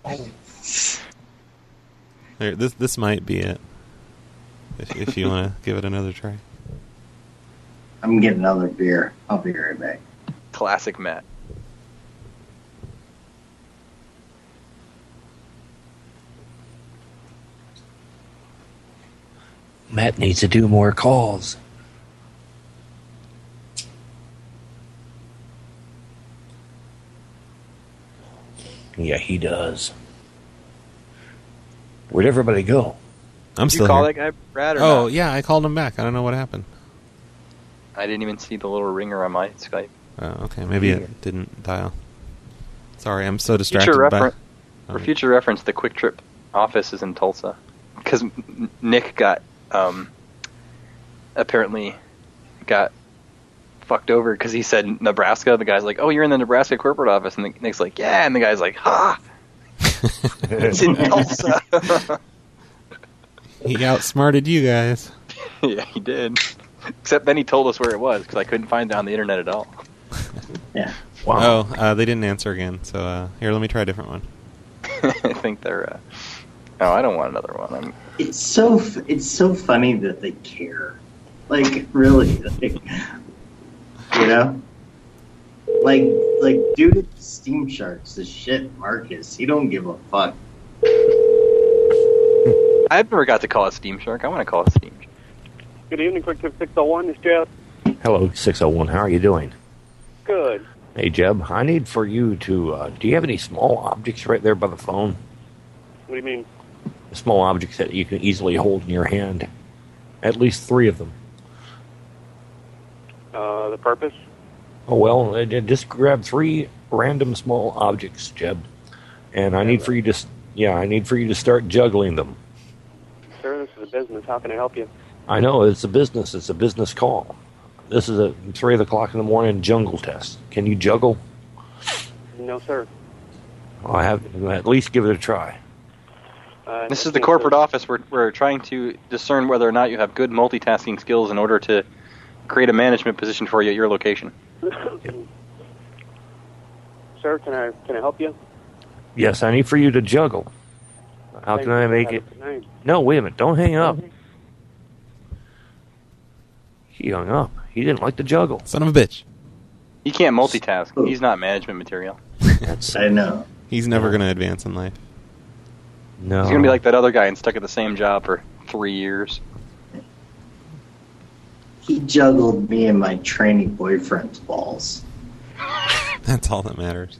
There, this this might be it. If if you want to give it another try. I'm getting another beer. I'll be right back. Classic Matt. Matt needs to do more calls. Yeah, he does. Where'd everybody go? I'm Did still you call here. that guy Brad or Oh not? yeah, I called him back. I don't know what happened. I didn't even see the little ringer on my Skype. Oh, okay, maybe it didn't dial. Sorry, I'm so distracted Future by. reference. For future reference, the Quick Trip office is in Tulsa because Nick got um, apparently got fucked over because he said Nebraska. The guy's like, "Oh, you're in the Nebraska corporate office," and the, Nick's like, "Yeah," and the guy's like, "Ha, it's in Tulsa." He outsmarted you guys. Yeah, he did. Except then he told us where it was because I couldn't find it on the internet at all. Yeah. Oh, uh, they didn't answer again. So uh, here, let me try a different one. I think they're. Uh... Oh, I don't want another one. I'm... It's so f- it's so funny that they care. Like really, like, you know, like like dude at Steam Sharks, the shit Marcus. He don't give a fuck. I've never got to call it Steam Shark. I want to call it Steam Shark. Good evening, Quick Tip six oh one. It's Jeff. Hello, six oh one. How are you doing? Good. Hey, Jeb, I need for you to... Uh, do you have any small objects right there by the phone? What do you mean? Small objects that you can easily hold in your hand. At least three of them. Uh, the purpose? Oh, well, uh, just grab three random small objects, Jeb. And I need for you to... s- Yeah, I need for you to start juggling them. Sir, this is a business. How can I help you? I know, it's a business. It's a business call. This is a three o'clock in the morning jungle test. Can you juggle? No, sir. Well, I have at least give it a try. Uh, This is the corporate office. We're, we're trying to discern whether or not you have good multitasking skills in order to create a management position for you at your location. Sir, can I can I help you? Yes, I need for you to juggle. How Thank can I you. make Have it? a good night. No, wait a minute. Don't hang up. He hung up. He didn't like to juggle. Son of a bitch. He can't multitask. He's not management material. I know. He's never going to advance in life. No. He's going to be like that other guy and stuck at the same job for three years. He juggled me and my trainee boyfriend's balls. That's all that matters.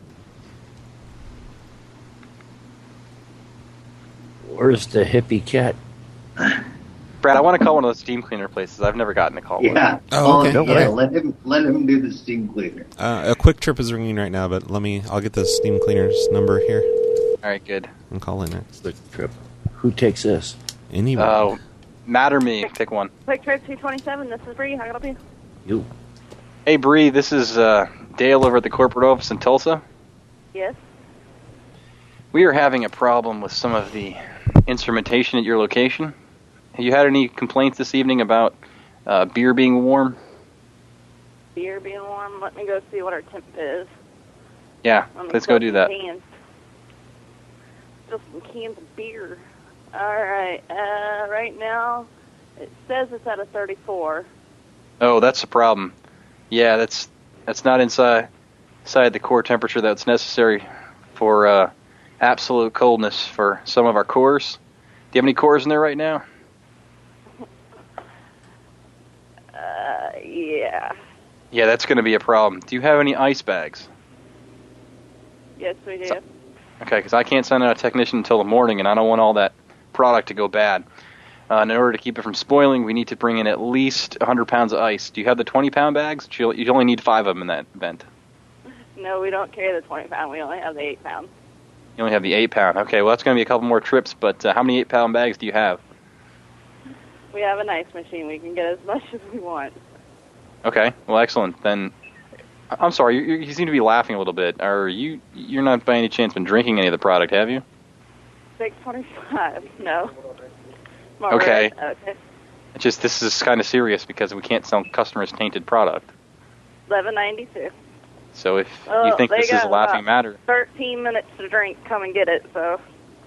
Where's the hippie cat? Brad, I want to call one of those steam cleaner places. I've never gotten a call. Yeah. Oh, okay. Yeah, let him let him do the steam cleaner. Uh, a Quick Trip is ringing right now, but let me. I'll get the Steam Cleaner's number here. All right, good. And call in next. Quick Trip. Who takes this? Anybody. Oh, Matt or me? Pick one. Quick Trip two twenty-seven, this is Bree. How can I help you? You. Hey, Bree, this is uh, Dale over at the corporate office in Tulsa. Yes. We are having a problem with some of the instrumentation at your location. Have you had any complaints this evening about uh, beer being warm? Beer being warm. Let me go see what our temp is. Yeah, Let me let's fill go do some that. Cans. Just some cans of beer. All right. Uh, right now, it says it's at a thirty-four. Oh, that's the problem. Yeah, that's that's not inside inside the core temperature that's necessary for uh, absolute coldness for some of our cores. Do you have any cores in there right now? Uh, yeah. Yeah, that's going to be a problem. Do you have any ice bags? Yes, we do. Okay, because I can't send out a technician until the morning, and I don't want all that product to go bad. Uh, and in order to keep it from spoiling, we need to bring in at least one hundred pounds of ice. Do you have the twenty pound bags? You you only need five of them in that event. No, we don't carry the twenty pound. We only have the eight pound. You only have the eight pound. Okay, well, that's going to be a couple more trips, but uh, how many eight pound bags do you have? We have an ice machine. We can get as much as we want. Okay, well, excellent. Then, I'm sorry, you, you seem to be laughing a little bit. Are you, you're not by any chance been drinking any of the product, have you? six twenty-five. No. More Okay. red? Okay. It's just, this is kind of serious because we can't sell customers tainted product. eleven ninety-two. So if Oh, you think they this is got a laughing about matter, thirteen minutes to drink. Come and get it. So.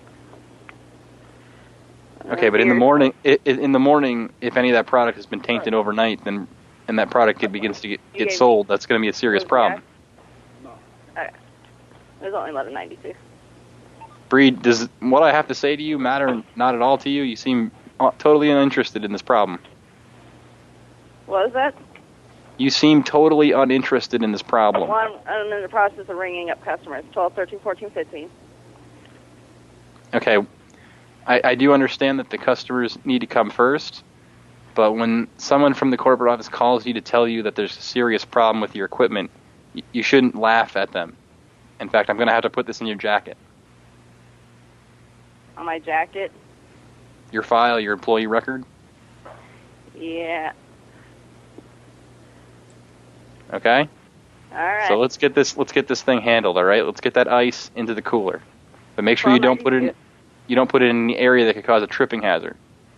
okay, but in the morning, i i in the morning, if any of that product has been tainted overnight, then and that product get, begins to get, You get gave- sold, that's going to be a serious problem. Alright. It was only eleven ninety-two. Bree, does what I have to say to you matter not at all to you? You seem uh, totally uninterested in this problem. What was that? You seem totally uninterested in this problem. Well, I'm, I'm in the process of ringing up customers. twelve, thirteen, fourteen, fifteen. Okay, I, I do understand that the customers need to come first, but when someone from the corporate office calls you to tell you that there's a serious problem with your equipment, y- you shouldn't laugh at them. In fact, I'm going to have to put this in your jacket. On my jacket? Your file, your employee record. Yeah. Okay? Alright. So let's get this let's get this thing handled, all right? Let's get that ice into the cooler. But make sure you don't put it in you don't put it in the area that could cause a tripping hazard.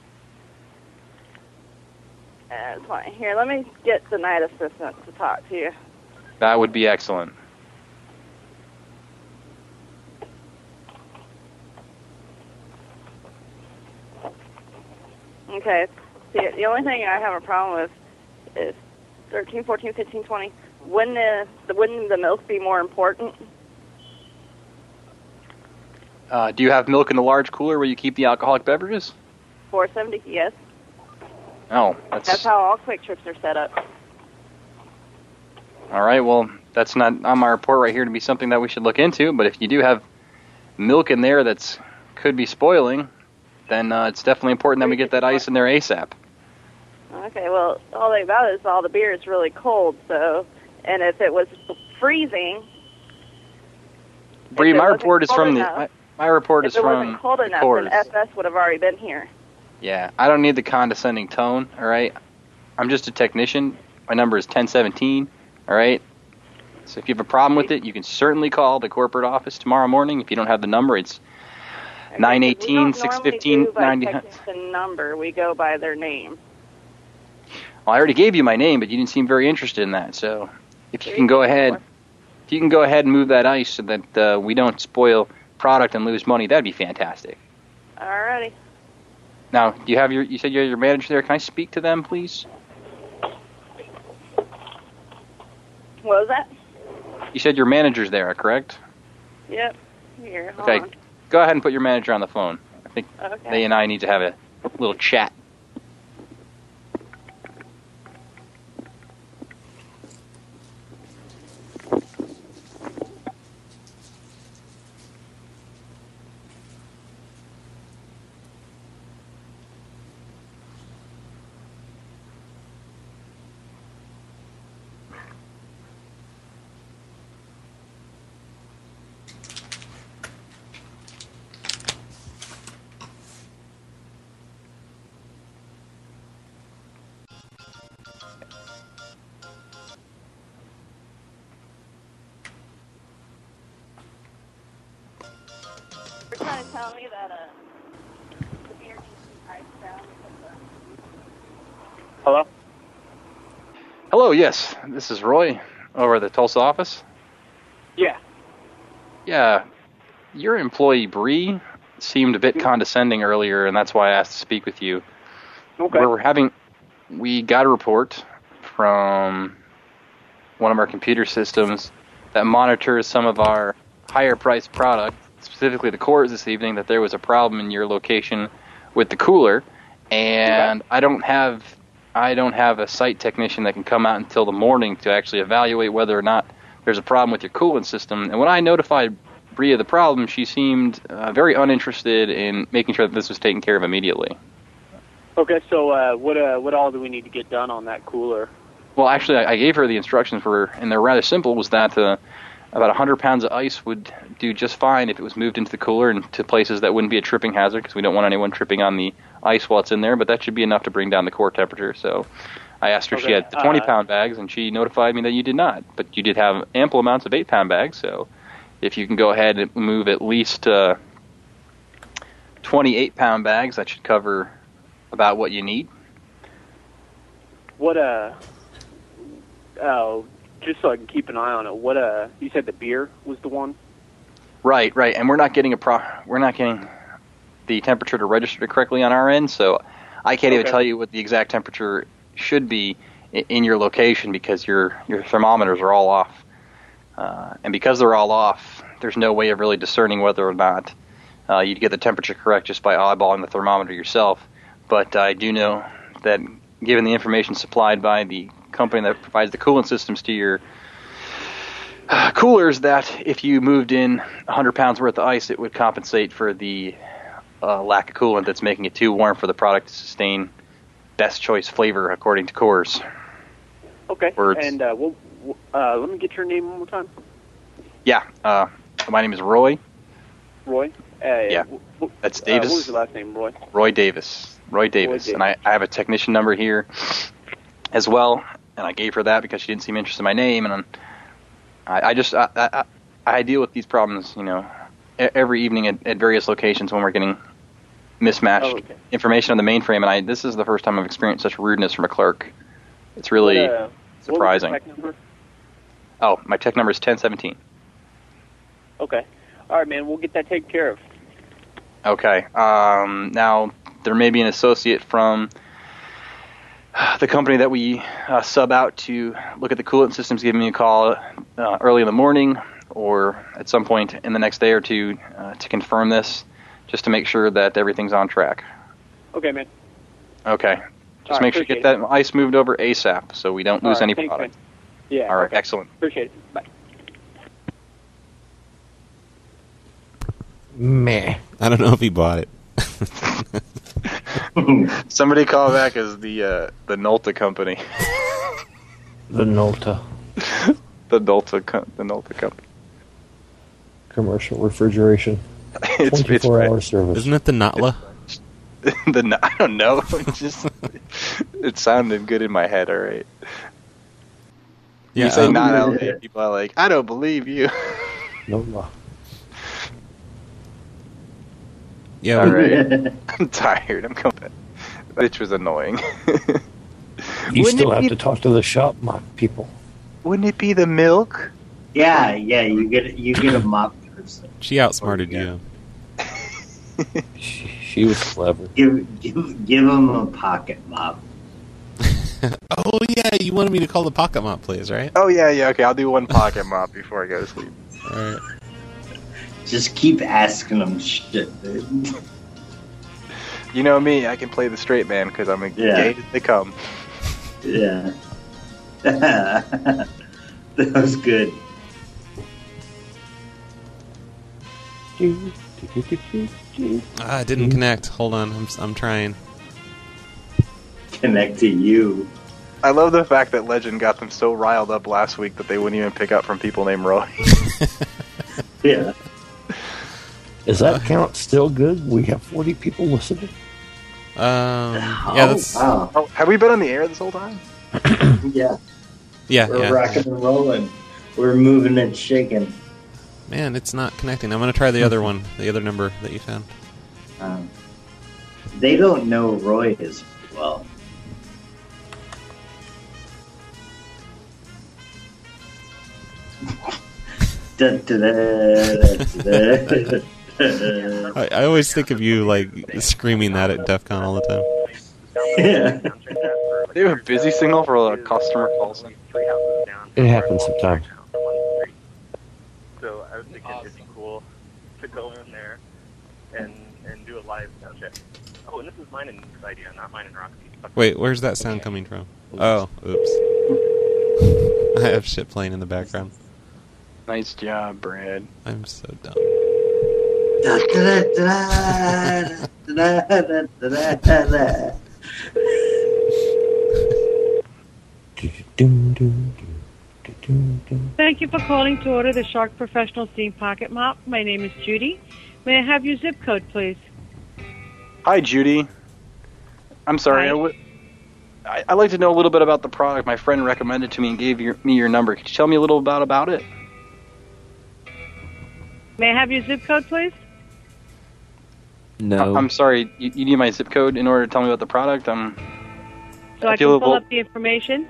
That's fine. Here, let me get the night assistant to talk to you. That would be excellent. Okay. The, the only thing I have a problem with is thirteen, fourteen, fifteen, twenty. Wouldn't the, the wouldn't the milk be more important? Uh, do you have milk in the large cooler where you keep the alcoholic beverages? four seventy, yes. Oh, that's, That's how all quick trips are set up. all right. Well, that's not on my report right here to be something that we should look into. But if you do have milk in there that's could be spoiling, then uh, it's definitely important that we get that ice in there ASAP. Okay, well, all they about it is all the beer is really cold, so, and if it was freezing, Bree, it my wasn't report is cold from the enough- my, my report if is it from wasn't cold the enough, Coors. then F S would have already been here. Yeah, I don't need the condescending tone, all right? I'm just a technician. My number is ten seventeen, all right? So if you have a problem with it, you can certainly call the corporate office tomorrow morning. If you don't have the number, it's nine eighteen, six fifteen, ninety. We don't normally do by technician number. We go by their name. Well, I already gave you my name, but you didn't seem very interested in that. So if you can go ahead, if you can go ahead and move that ice so that uh, we don't spoil product and lose money, that'd be fantastic. Alrighty. Now, do you have your? You said you have your manager there. Can I speak to them, please? What was that? You said your manager's there, correct? Yep. Here, hold Okay. on. Go ahead and put your manager on the phone. I think Okay. they and I need to have a little chat. You're trying to tell me that uh, the beer needs to be iced down because uh, Hello? Hello, yes. This is Roy over at the Tulsa office. Yeah. Yeah. Your employee, Bree, seemed a bit condescending earlier, and that's why I asked to speak with you. Okay. We're having... We got a report from one of our computer systems that monitors some of our higher-priced product, specifically the Coors this evening, that there was a problem in your location with the cooler, and okay. I don't have I don't have a site technician that can come out until the morning to actually evaluate whether or not there's a problem with your coolant system. And when I notified Bria the problem, she seemed uh, very uninterested in making sure that this was taken care of immediately. Okay, so uh, what uh, what all do we need to get done on that cooler? Well, actually, I I gave her the instructions for, and they're rather simple, was that uh, about one hundred pounds of ice would do just fine if it was moved into the cooler and to places that wouldn't be a tripping hazard, because we don't want anyone tripping on the ice while it's in there, but that should be enough to bring down the core temperature. So I asked her if she Okay, had the twenty-pound uh, bags, and she notified me that you did not, but you did have ample amounts of eight-pound bags, so if you can go ahead and move at least uh, twenty-eight-pound bags, that should cover about what you need. What uh oh, just so I can keep an eye on it. What uh you said the beer was the one? Right, right, and we're not getting a pro. We're not getting the temperature to register correctly on our end, so I can't even Okay. tell you what the exact temperature should be i- in your location because your your thermometers are all off, uh, and because they're all off, there's no way of really discerning whether or not uh, you'd get the temperature correct just by eyeballing the thermometer yourself. But I do know that given the information supplied by the company that provides the coolant systems to your uh, coolers, that if you moved in one hundred pounds worth of ice, it would compensate for the uh, lack of coolant that's making it too warm for the product to sustain best choice flavor according to Coors. Okay. Words. And uh, well, uh, let me get your name one more time. Yeah, uh, my name is Roy. Roy. Uh, Yeah, w- w- that's Uh, Davis. what was your last name, Roy? Roy Davis. Roy Davis. Davis. And I, I have a technician number here as well, and I gave her that because she didn't seem interested in my name, and I, I just I, I, I deal with these problems, you know, e- every evening at, at various locations when we're getting mismatched Oh, okay. information on the mainframe, and I this is the first time I've experienced such rudeness from a clerk. It's really What, uh, surprising. What was your tech number? Oh, my tech number is ten seventeen. Okay. All right, man. We'll get that taken care of. Okay. Um, now, there may be an associate from the company that we uh, sub out to look at the coolant systems giving me a call uh, early in the morning or at some point in the next day or two uh, to confirm this, just to make sure that everything's on track. Okay, man. Okay. Just All right, make sure you get appreciate that ice moved over ASAP so we don't All lose right, any thanks, product. man. Yeah. All right. okay. Excellent. Appreciate it. Bye. Meh. I don't know if he bought it. Somebody call back as the uh, the Nolta company. The Nolta. the Nolta co- the Nolta company. Commercial refrigeration. It's- it's twenty-four hour right. service. Isn't it the Notla? the I don't know. It just it sounded good in my head. All right. Yeah, you say um, not L A, people are like, I don't believe you. Notla. Yeah, All we- right. I'm tired. I'm coming. Which was annoying. You Wouldn't still it have be- to talk to the shop mop people. Wouldn't it be the milk? Yeah, yeah, you get you get a mop person. She outsmarted you. She, she was clever. Give give give him a pocket mop. Oh yeah, you wanted me to call the pocket mop, please, right? Oh yeah, yeah. Okay, I'll do one pocket mop before I go to sleep. All right. Just keep asking him shit, dude. You know me. I can play the straight man because I'm a Yeah. gay as they come. Yeah. That was good. Ah, it didn't connect. Hold on, I'm I'm trying. Connect to you. I love the fact that Legend got them so riled up last week that they wouldn't even pick up from people named Roy. Yeah. Is that count still good? We have forty people listening. Um, yeah, that's wow. Oh, have we been on the air this whole time? Yeah. yeah, We're yeah. rocking and rolling. We're moving and shaking. Man, it's not connecting. I'm gonna try the other one, the other number that you found. Um, they don't know Roy as well. Da, da, da, da, da, da. I, I always think of you like screaming that at DEF CON all the time. Yeah. They have a busy signal for a customer calls. It happens sometimes. So I was thinking it'd be cool to go in there and and do a live sound check. Oh, and this is mine and Nick's idea, not mine and Roxy's. Wait, where's that sound coming from? Oh, oops. I have shit playing in the background. Nice job, Brad. I'm so dumb. Da, da, da, da, da, da, da, da. Thank you for calling to order the Shark Professional Steam Pocket Mop. My name is Judy. May I have your zip code, please? Hi, Judy. I'm sorry. Hi. I w- I, I'd like to know a little bit about the product. My friend recommended to me and gave your, me your number. Could you tell me a little about about it? May I have your zip code, please? No. I'm sorry. You, you need my zip code in order to tell me about the product? I'm. So I, I feel can pull a little- up the information?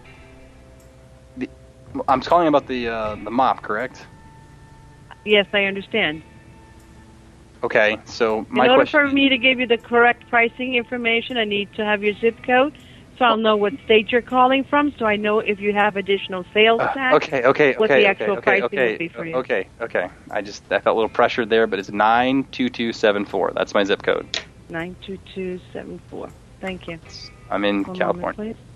I'm calling about the uh, the mop, correct? Yes, I understand. Okay. So my In order question. for me to give you the correct pricing information, I need to have your zip code, so I'll know what state you're calling from, so I know if you have additional sales Uh, tax. okay, okay, what okay, the okay, actual okay, pricing okay, will be for you. okay, okay. I just I felt a little pressured there, but it's nine two two seven four. That's my zip code. Nine two two seven four. Thank you. I'm in One California. moment, please.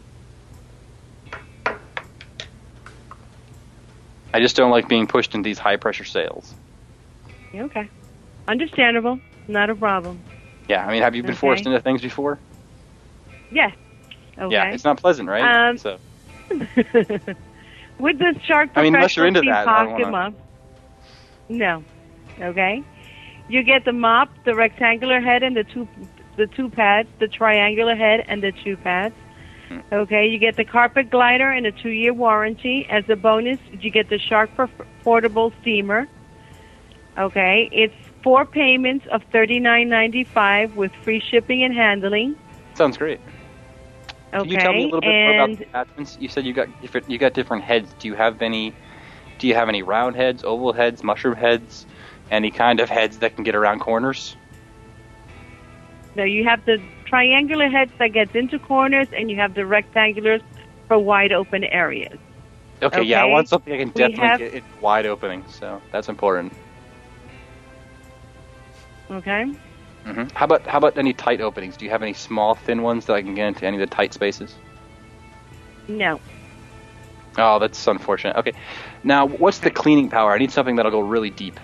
I just don't like being pushed into these high pressure sales. Okay. Understandable. Not a problem. Yeah, I mean, have you been Okay. forced into things before? Yes. Okay. Yeah, it's not pleasant, right? Um, so With the Shark I mean, unless you're Professional into Steam that, I don't Pocket wanna- Mop. No. Okay. You get the mop, the rectangular head, and the two the two pads, the triangular head, and the two pads. Hmm. Okay. You get the carpet glider and a two-year warranty. As a bonus, you get the Shark Portable Steamer. Okay. It's four payments of thirty-nine ninety-five with free shipping and handling. sounds great. Okay. Can you tell me a little bit more about and the attachments? You said you got different. You got different heads. Do you have any? Do you have any round heads, oval heads, mushroom heads, any kind of heads that can get around corners? no, you have the triangular heads that gets into corners, and you have the rectangulars for wide open areas. Okay, yeah, I Okay. want something I can We definitely have- get in wide opening. So that's important. Okay. hmm How about how about any tight openings? Do you have any small, thin ones that I can get into any of the tight spaces? No. Oh, that's unfortunate. Okay, now what's the cleaning power? I need something that'll go really deep.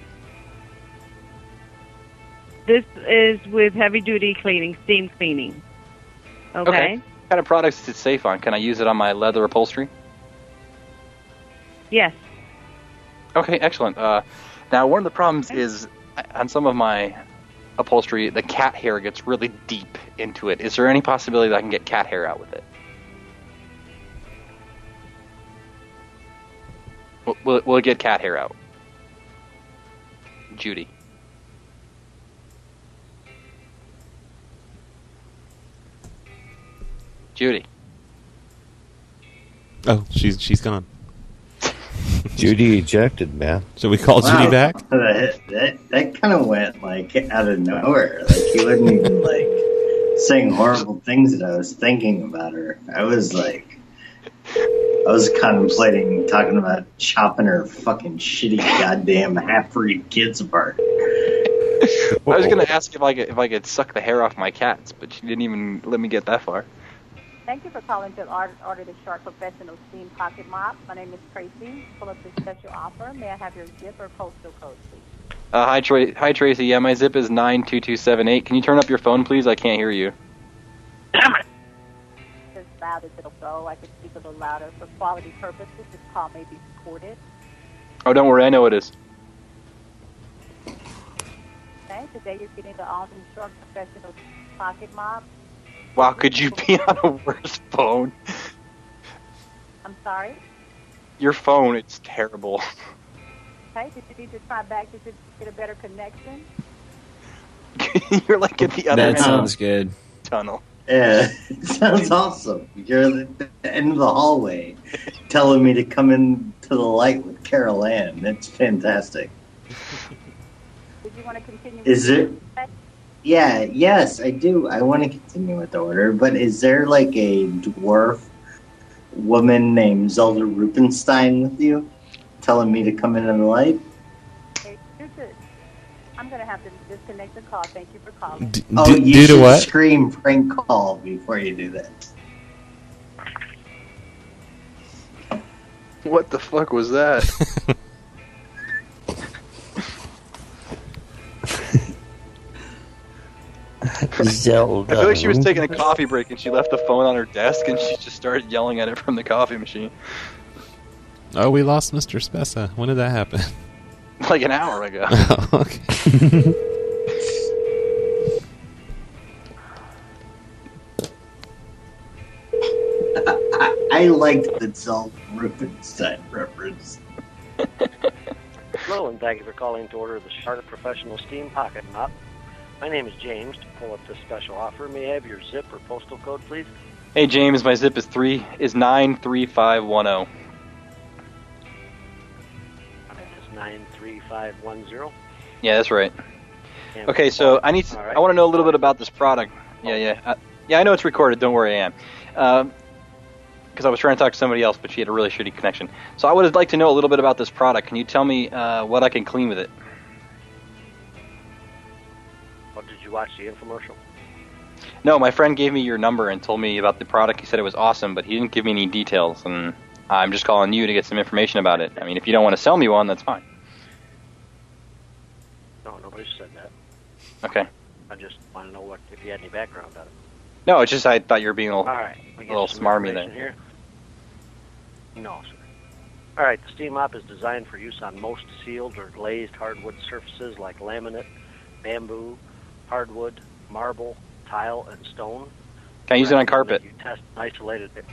This is with heavy duty cleaning, steam cleaning. Okay. What kind of products is it safe on? Can I use it on my leather upholstery? Yes. Okay, excellent. Uh, now, one of the problems is uh, on some of my upholstery, the cat hair gets really deep into it. Is there any possibility that I can get cat hair out with it? Will, will, it, will it get cat hair out? Judy. Judy. Oh, she's she's gone. Judy ejected, man. Should we call Wow. Judy back? That that, that kind of went like out of nowhere. Like he wasn't even like saying horrible things that I was thinking about her. I was like, I was contemplating talking about chopping her fucking shitty goddamn half-breed kids apart. I was going to ask if I could if I could suck the hair off my cats, but she didn't even let me get that far. Thank you for calling to order, order the Shark Professional Steam Pocket Mop. My name is Tracy. Pull up this special offer. May I have your zip or postal code, please? Uh, hi, Tra- hi Tracy. Yeah, my zip is nine two two seven eight. Can you turn up your phone, please? I can't hear you. As loud as it'll go. I can speak a little louder. For quality purposes, this call may be recorded. Oh, don't worry. I know it is. Okay, today you're getting the all-new Shark Professional Pocket Mop. Wow, could you be on a worse phone? I'm sorry. Your phone, it's terrible. Okay, did you need to try back? Did you get a better connection? You're like at the other That end sounds of good. the tunnel. Yeah, it sounds awesome. You're at the end of the hallway telling me to come into the light with Carol Ann. That's fantastic. Did you want to continue? Is with it? Yeah, yes, I do. I want to continue with the order, but is there like a dwarf woman named Zelda Rubenstein with you telling me to come into the light? Okay, here's it. I'm going to have to disconnect the call. Thank you for calling. D- Oh, d- you due to should what? scream prank call before you do that. What the fuck was that? I feel like she was taking a coffee break and she left the phone on her desk and she just started yelling at it from the coffee machine. Oh, we lost Mister Spessa. When did that happen? Like an hour ago. Oh, okay. I, I liked the Zolf Rubenstein reference. Hello, and thank you for calling to order the Shark Professional Steam Pocket Mop. My name is James. To pull up this special offer, may I have your zip or postal code, please? Hey James, my zip is three is nine three five one zero. That's nine three five one zero. Yeah, that's right. Okay, so I need to, I want to know a little bit about this product. Yeah, yeah, uh, yeah. I know it's recorded. Don't worry, I am. Um, because I was trying to talk to somebody else, but she had a really shitty connection. So I would like to know a little bit about this product. Can you tell me uh, what I can clean with it? Oh, did you watch the infomercial? No, my friend gave me your number and told me about the product. He said it was awesome, but he didn't give me any details, and I'm just calling you to get some information about it. I mean, if you don't want to sell me one, that's fine. No, nobody said that. Okay. I just want to know what if you had any background on it. No, it's just I thought you were being a little, All right, we a get little some smarmy there. information here. No, sir. All right, the Steam Mop is designed for use on most sealed or glazed hardwood surfaces like laminate, bamboo, hardwood, marble, tile, and stone. Can I use it on carpet? You test and isolated it.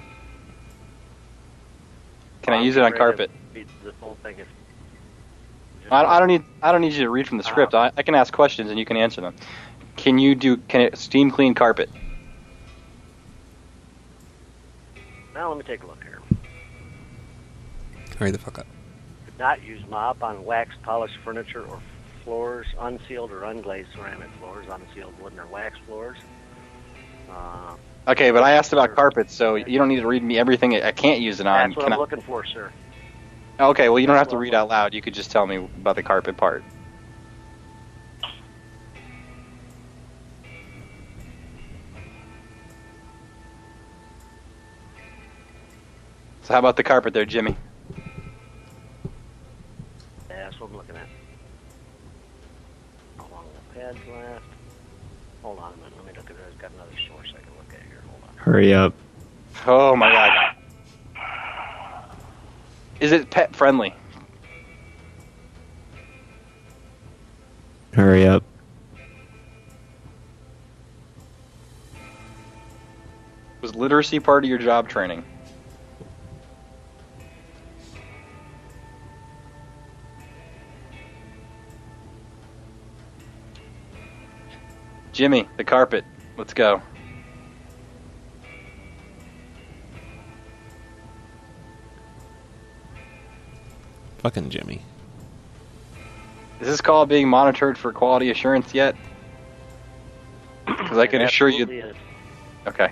Can I use it on carpet? The whole thing is I, I don't need I don't need you to read from the script. I, I can ask questions and you can answer them. Can you do can it steam clean carpet? Now let me take a look here. Hurry the fuck up. Do not use mop on waxed polished furniture or floors, unsealed or unglazed ceramic floors, unsealed wooden or wax floors. Uh, Okay, but I asked about carpets, so you don't need to read me everything I can't use it on. that's what Can I'm I- looking for, sir. Okay, well you don't have to read out loud. You could just tell me about the carpet part. So how about the carpet there, Jimmy? Yeah, that's what I'm looking at. How long the pads last? Hold on a minute. Let me look at it. I've got another source I can look at here. Hold on. Hurry up. Oh my god. Is it pet friendly? Hurry up. Was literacy part of your job training? Jimmy, the carpet. Let's go. Fucking Jimmy. Is this call being monitored for quality assurance yet? Because I can It assure absolutely you. is. Okay.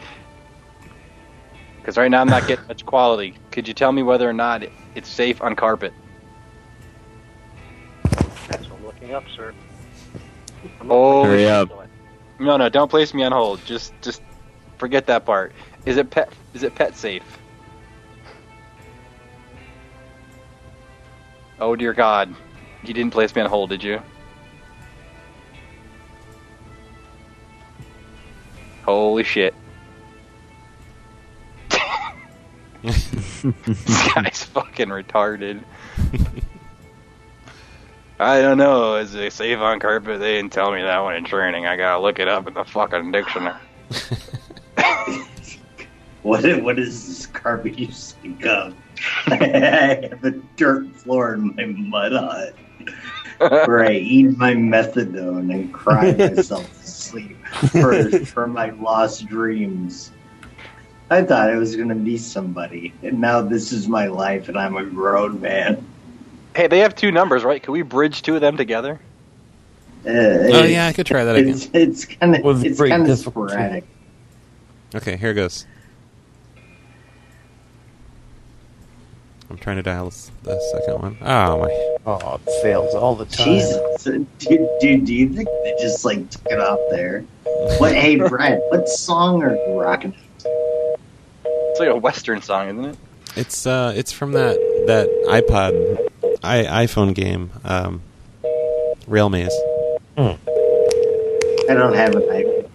Because right now I'm not getting much quality. Could you tell me whether or not it- it's safe on carpet? That's what I'm looking up, sir. I'm Oh, looking Hurry at up. it. No, no, don't place me on hold. Just, just forget that part. Is it pet? Is it pet safe? Oh dear God, you didn't place me on hold, did you? Holy shit! This guy's fucking retarded. I don't know. Is it safe on carpet? They didn't tell me that one in training. I gotta look it up in the fucking dictionary. What what is this carpet you speak of? I have a dirt floor in my mud hut where I eat my methadone and cry myself to sleep for, for my lost dreams. I thought I was going to be somebody, and now this is my life, and I'm a grown man. Hey, they have two numbers, right? Can we bridge two of them together? Uh, Oh yeah, I could try that again. It's, it's kind of With it's great kind of difficulty. sporadic. Okay, here goes. I'm trying to dial this, the second one. Oh my! Oh, it fails all the time. Jesus, dude, dude, do you think they just like took it off there? What? Hey, Brad, what song are you rocking? It's like a Western song, isn't it? It's uh, it's from that that iPod, i iPhone game, um, Rail Maze. I don't have an iPhone.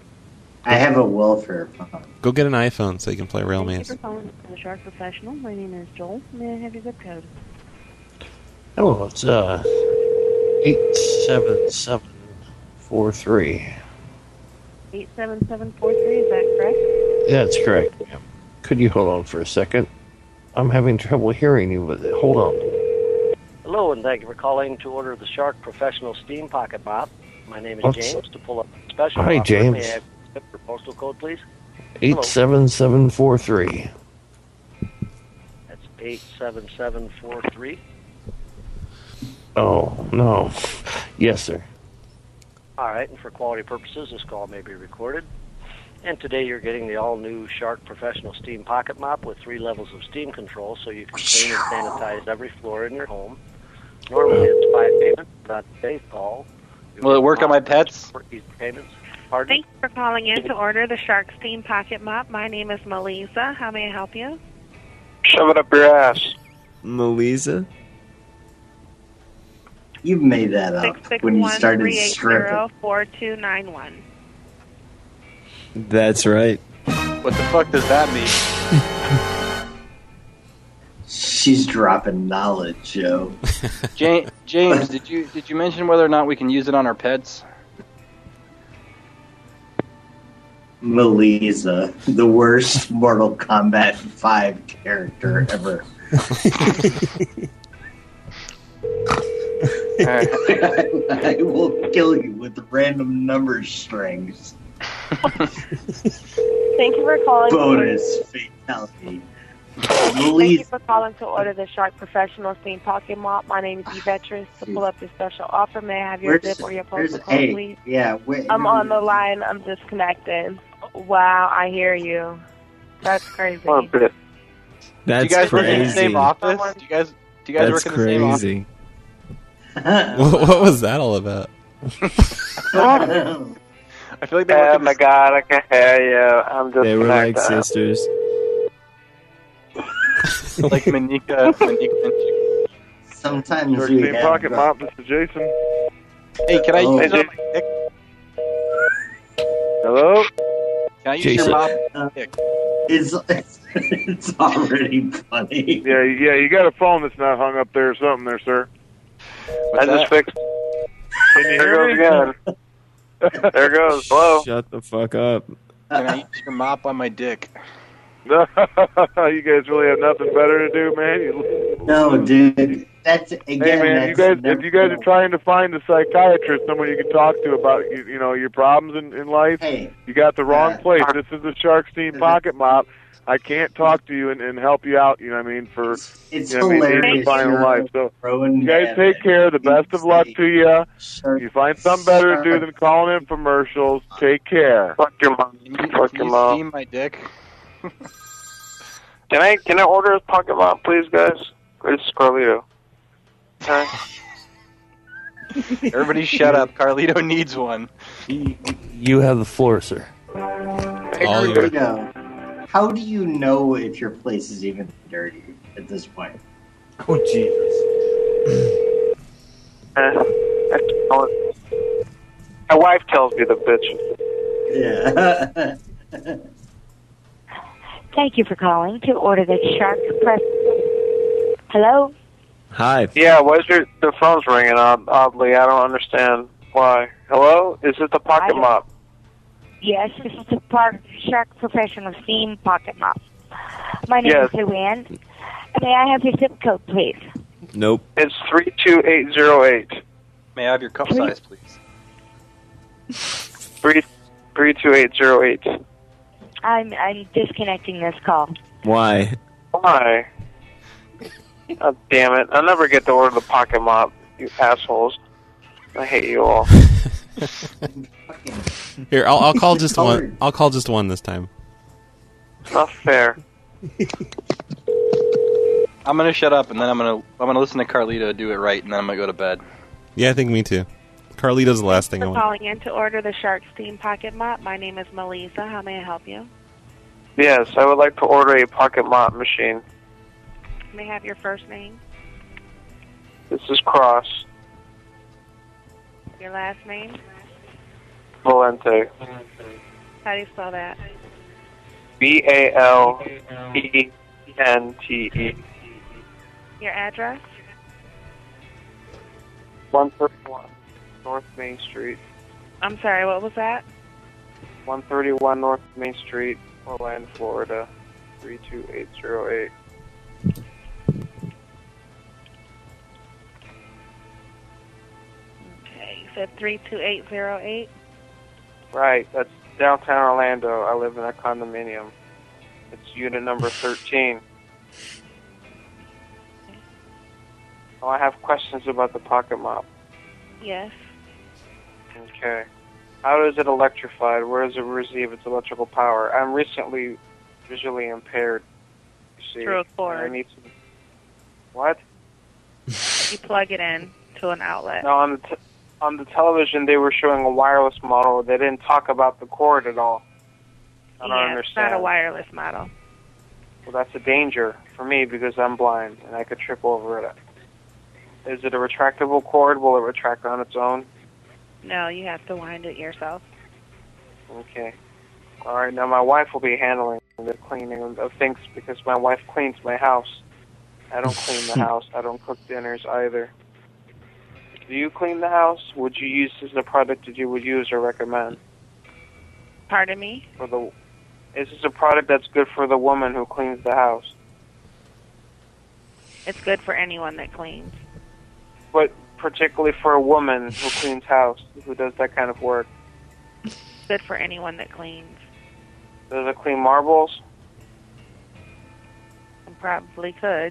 I have a welfare phone. Go get an iPhone so you can play Real Thank Maze. you for calling the Shark Professional. My name is Joel. May I have your zip code? Oh, it's uh eight seven seven four three. eight seven seven four three, is that correct? Yeah, that's correct. ma'am. Could you hold on for a second? I'm having trouble hearing you, but hold on. Hello, and thank you for calling to order the Shark Professional Steam Pocket Mop. My name is What's- James. To pull up a special Hi, offer, James. may I have your postal code, please? Eight seven seven four three. That's eight seven seven four three. Oh no. Yes, sir. All right, and for quality purposes, this call may be recorded. And today you're getting the all-new Shark Professional Steam Pocket Mop with three levels of steam control, so you can clean and sanitize every floor in your home. Normally it's five payments, not today's call. Will it work on my pets? For easy payments. Pardon? Thank you for calling in to order the Shark Steam Pocket Mop. My name is Melissa. How may I help you? Shove it up your ass. Melissa? You made that up six six when you one, started three eight stripping. zero, four two nine one. That's right. What the fuck does that mean? She's dropping knowledge, Joe. James, James, did you did you mention whether or not we can use it on our pets? Melissa, the worst Mortal Kombat five character ever. I, I will kill you with random number strings. Thank you for calling. Bonus fatality. Thank you Melissa, for calling to order the Shark Professional Steam Pocket Mop. My name is Yvetris. To pull up the special offer, may I have your Where's- zip or your where's- postal code, hey, please? yeah, wait, I'm on the line. I'm disconnected. Wow, I hear you. That's crazy. That's do you guys work in the crazy. same office? Do you guys do you guys That's work in the same office? crazy. what, what was that all about? I feel like they Oh work in my the god, I can hear you. I'm just They were like connected. sisters. like Manika, Manika. Sometimes Shark we Steam have, Pocket uh, Mop, this is Jason. Hey, can I Oh. use Hey, it on my dick? Hello? Can I use Jason. your mop? Uh, dick? It's, it's already funny. Yeah, yeah, you got a phone that's not hung up there or something there, sir. What's I just that? fixed. Can you hear me? Again. There goes. Hello. Shut the fuck up. Can I use your mop on my dick? You guys really have nothing better to do, man. You... No, dude. That's again. Hey, man, you that's guys, never if you guys are gonna- trying to find a psychiatrist, someone you can talk to about you, you know your problems in, in life, Hey, you got the wrong uh, place. This is the Shark Steam Pocket Mop. I can't talk to you and, and help you out. You know what I mean? For it's you know what I mean, in hilarious. your final You're life. So throwing you guys at take it. care. The best of luck to you. Shark- You find something better to do than calling in commercials. Take care. Fuck your mom. Can you, can you steam my dick? Can I can I order a pocket mop, please, guys? This is Carlito. Okay. Everybody shut up. Carlito needs one. You have the floor, sir. All yours. Carlito, how do you know if your place is even dirty at this point? Oh Jesus! My wife tells me the bitch. Yeah. Thank you for calling to order the Shark Press. Hello? Hi. Yeah, why's your the phone's ringing odd, oddly? I don't understand why. Hello? Is it the pocket I- mop? Yes, this is the Park Shark Professional Steam Pocket Mop. My name Yes. is Luann. May I have your zip code, please? Nope. It's three two eight zero eight. May I have your cup size, please? Three three two eight zero eight. I'm I'm disconnecting this call. Why? Why? Oh, damn it! I'll never get to order the pocket mop. You assholes! I hate you all. Here, I'll, I'll call just one. I'll call just one this time. Not fair. I'm gonna shut up and then I'm gonna I'm gonna listen to Carlito do it right and then I'm gonna go to bed. Yeah, I think me too. Carlito's the last thing I For want. calling in to order the Shark Steam Pocket Mop. My name is Melissa. How may I help you? Yes, I would like to order a pocket mop machine. May I have your first name, This is Cross your last name? Valente. How do you spell that? B A L E N T E. Your address? one thirty-one North Main Street. I'm sorry, what was that? one thirty-one North Main Street, Orlando, Florida, three two eight zero eight. Okay, you said three two eight zero eight? Right, that's downtown Orlando. I live in a condominium. It's unit number thirteen. Oh, I have questions about the pocket mop. Yes. Okay. How is it electrified? Where does it receive its electrical power? I'm recently visually impaired. You see, Through a cord. I need to... What? You plug it in to an outlet. No, on the t- on the television they were showing a wireless model. They didn't talk about the cord at all. I don't yeah, understand. it's not a wireless model. Well, that's a danger for me because I'm blind and I could trip over it. Is it a retractable cord? Will it retract on its own? No, you have to wind it yourself. Okay. All right. Now my wife will be handling the cleaning of things because my wife cleans my house. I don't clean the house. I don't cook dinners either. Do you clean the house? Would you use this as a product that you would use or recommend? Pardon me? For the, is this a product that's good for the woman who cleans the house? It's good for anyone that cleans. But particularly for a woman who cleans house, who does that kind of work. Good for anyone that cleans. Does it clean marbles? You probably could.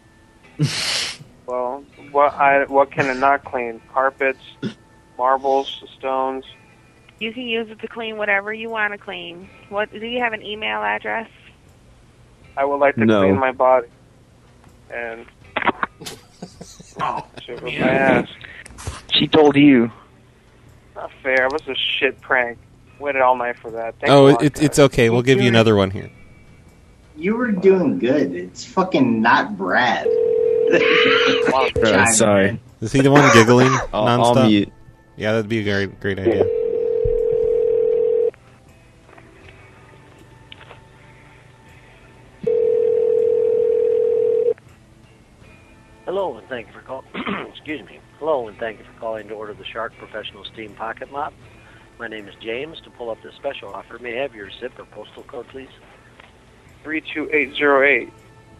Well, what I what can it not clean? Carpets, marbles, stones. You can use it to clean whatever you want to clean. What? Do you have an email address? I would like to No. clean my body. And Oh, shit with my ass. She told you. Not fair. It was a shit prank. Waited all night for that. Thanks Oh, a lot, it, guys. it's okay. We'll give you another one here. You were doing good. It's fucking not Brad. Uh, sorry. Is he the one giggling I'll, nonstop? I'll mute. Yeah, that'd be a great, great idea. Hello, and thank you for call. Excuse me. Hello, and thank you for calling to order the Shark Professional Steam Pocket Mop. My name is James. To pull up this special offer, may I have your zip or postal code, please? three two eight zero eight.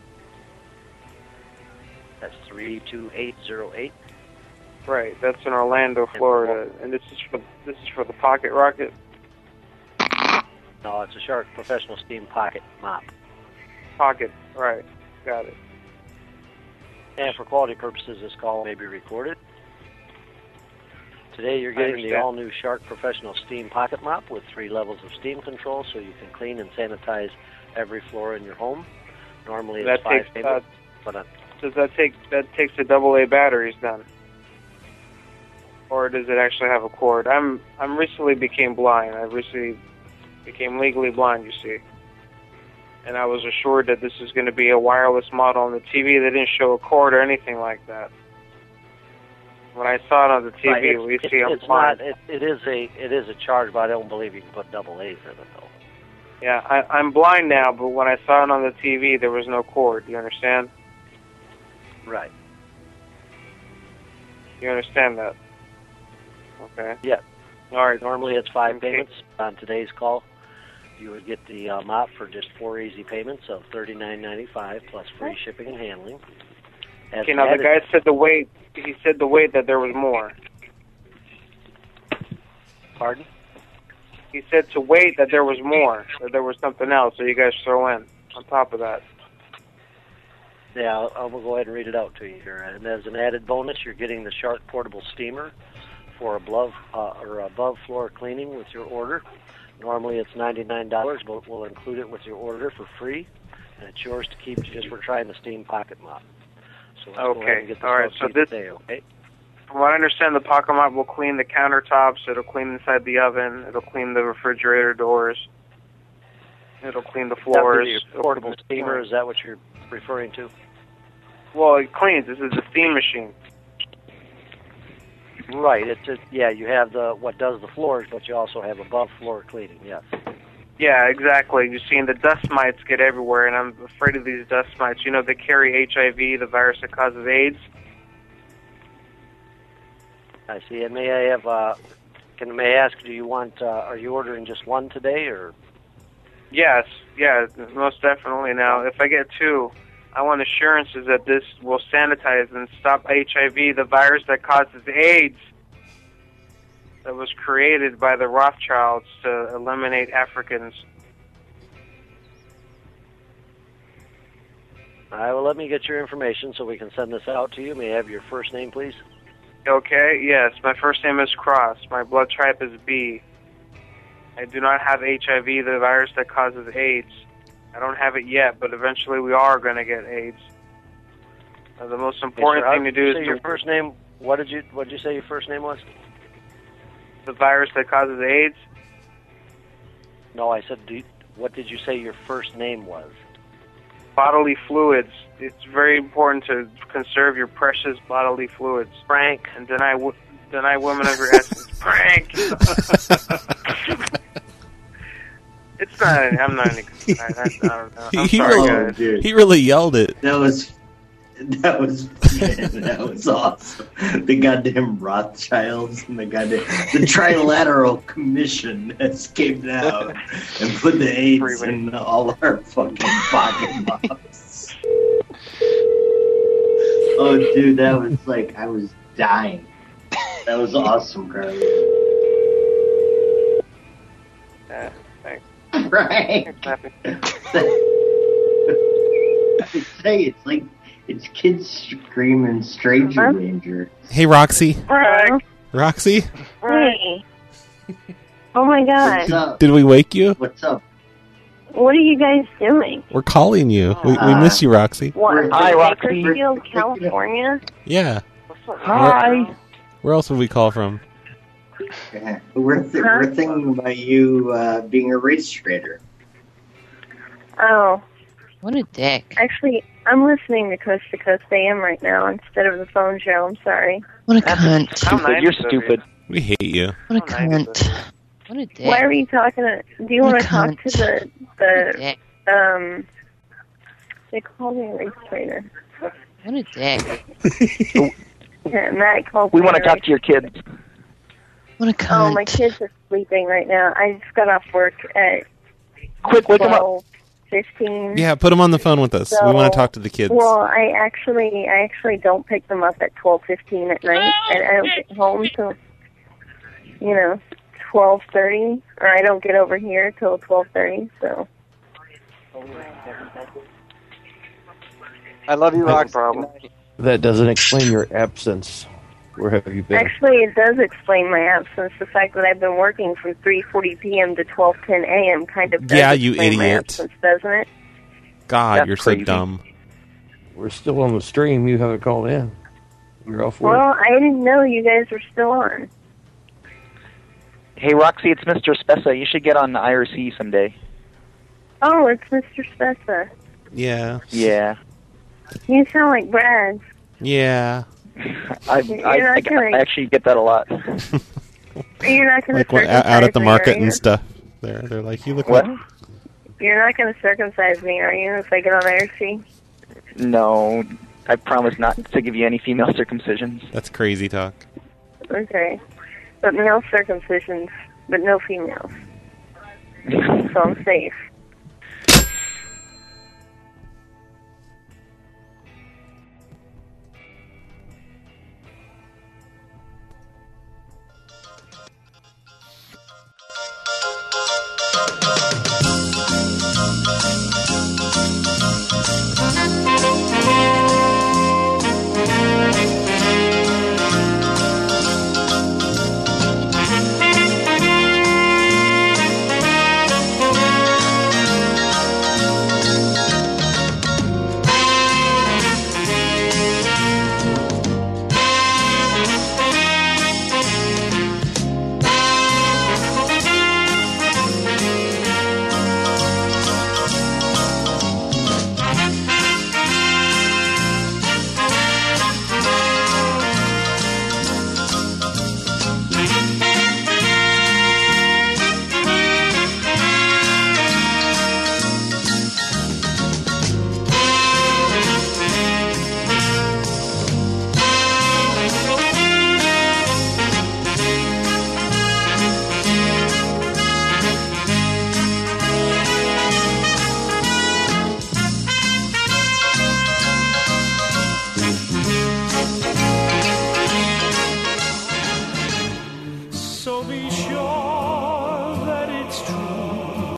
That's three two eight zero eight. Right, that's in Orlando, Florida, and this is for this is for the Pocket Rocket. No, it's a Shark Professional Steam Pocket Mop. Pocket, right? Got it. And for quality purposes, this call may be recorded. Today you're I getting the understand. all-new Shark Professional Steam Pocket Mop with three levels of steam control so you can clean and sanitize every floor in your home. Normally That it's five takes, uh, payments, but uh, Does that take that takes the double A batteries then, or does it actually have a cord? I'm I'm recently became blind. I recently became legally blind. You see, and I was assured that this is going to be a wireless model on the T V. They didn't show a cord or anything like that. When I saw it on the T V, right, it's, we it's, see I'm it's blind. not. It, it is a it is a charge, but I don't believe you can put double A's in it though. Yeah, I, I'm blind now, but when I saw it on the T V, there was no cord. You understand? Right. You understand that? Okay. Yeah. All right. Normally it's five Okay. payments. On today's call, you would get the uh, mop for just four easy payments of thirty-nine ninety-five plus free shipping and handling. As Okay, now the added- guy said the weight. He said the weight that there was more. Pardon? He said to wait that there was more, that there was something else that you guys throw in on top of that. Yeah, I'll, I'll go ahead and read it out to you here. And as an added bonus, you're getting the Shark Portable Steamer for above uh, or above floor cleaning with your order. Normally it's ninety-nine dollars, but we'll include it with your order for free, and it's yours to keep just for trying the steam pocket mop. So let's go ahead Okay, and get this all right. out to So you this, today, okay? from what I understand, the pocket mop will clean the countertops. It'll clean inside the oven. It'll clean the refrigerator doors. It'll clean the floors. That would be It'll your portable clean the steamer. floors. Is that what you're referring to? Well, it cleans. This is a steam machine. Right. It's a, yeah. You have the what does the floors, but you also have above floor cleaning. Yes. Yeah, exactly. You're seeing the dust mites get everywhere, and I'm afraid of these dust mites. You know, they carry H I V, the virus that causes AIDS. I see. And may I have? Uh, can may I ask? Do you want? Uh, are you ordering just one today, or? Yes, yeah, most definitely. Now, if I get two, I want assurances that this will sanitize and stop H I V, the virus that causes AIDS, that was created by the Rothschilds to eliminate Africans. All right, well, let me get your information so we can send this out to you. May I have your first name, please? Okay, yes, my first name is Cross. My blood type is B. I do not have H I V, the virus that causes AIDS. I don't have it yet, but eventually we are going to get AIDS. Uh, the most important Yes, sir. thing to do is Say to... your first name. What did you What did you say your first name was? The virus that causes AIDS? No, I said. Do you, what did you say your first name was? Bodily fluids. It's very important to conserve your precious bodily fluids. Frank. And deny, w- deny women of your essence. Frank! It's not, I'm not, I, I, I don't know. I'm he, sorry, really, guys. he really yelled it. That was, that was, that was awesome. The goddamn Rothschilds and the goddamn, the Trilateral Commission has came down and put the AIDS in all our fucking pocket mops. Oh, dude, that was like, I was dying. That was awesome, Carly. Yeah, thanks. Right. I say it's like it's kids screaming stranger Huh? danger. Hey, Roxy. Hello? Roxy? Hey. Oh my What's god. up? Did we wake you? What's up? What are you guys doing? We're calling you. We, we Uh, miss you, Roxy. What? Hi, Roxy. Bakersfield, California? Yeah. Hi. Where else would we call from? Yeah. We're th- we're thinking about you uh, being a race trader. Oh. What a dick. Actually, I'm listening to Coast to Coast A M right now instead of the phone show. I'm sorry. What a cunt. Stupid. You're stupid. We hate you. What a cunt. What a dick. Why are you talking to... Do you What want a to talk cunt. to the... Dick. the um... They call me a race trader. What a dick. Yeah, Matt called We me want to a talk race- to your kids. What a cunt. Oh, my kids are sleeping right now. I just got off work at Quick, wake them up. twelve fifteen. Yeah, put them on the phone with us. we want to talk to the kids. Well, I actually, I actually don't pick them up at twelve fifteen at night, and I don't get home till, you know, twelve thirty, or I don't get over here till twelve thirty. So. I love you, No Rox. problem. That doesn't explain your absence. Where have you been? Actually, it does explain my absence. The fact that I've been working from three forty p.m. to twelve ten a.m. kind of does Yeah, you explain my idiot. absence, doesn't it? God, That's you're crazy. so dumb. We're still on the stream. You haven't called in. You're off work. Well, I didn't know you guys were still on. Hey, Roxy, it's Mister Spessa. You should get on the I R C someday. Oh, it's Mister Spessa. Yeah. Yeah. You sound like Brad. Yeah. I, You're I, not I, gonna- I actually get that a lot. You're not going Like to when, out out at the circumcise me, market are you? and stuff. They're, they're like, you look What? like... You're not going to circumcise me, are you, if I get on I R C? No, I promise not to give you any female circumcisions. That's crazy talk. Okay. But male circumcisions, but no females. So I'm safe.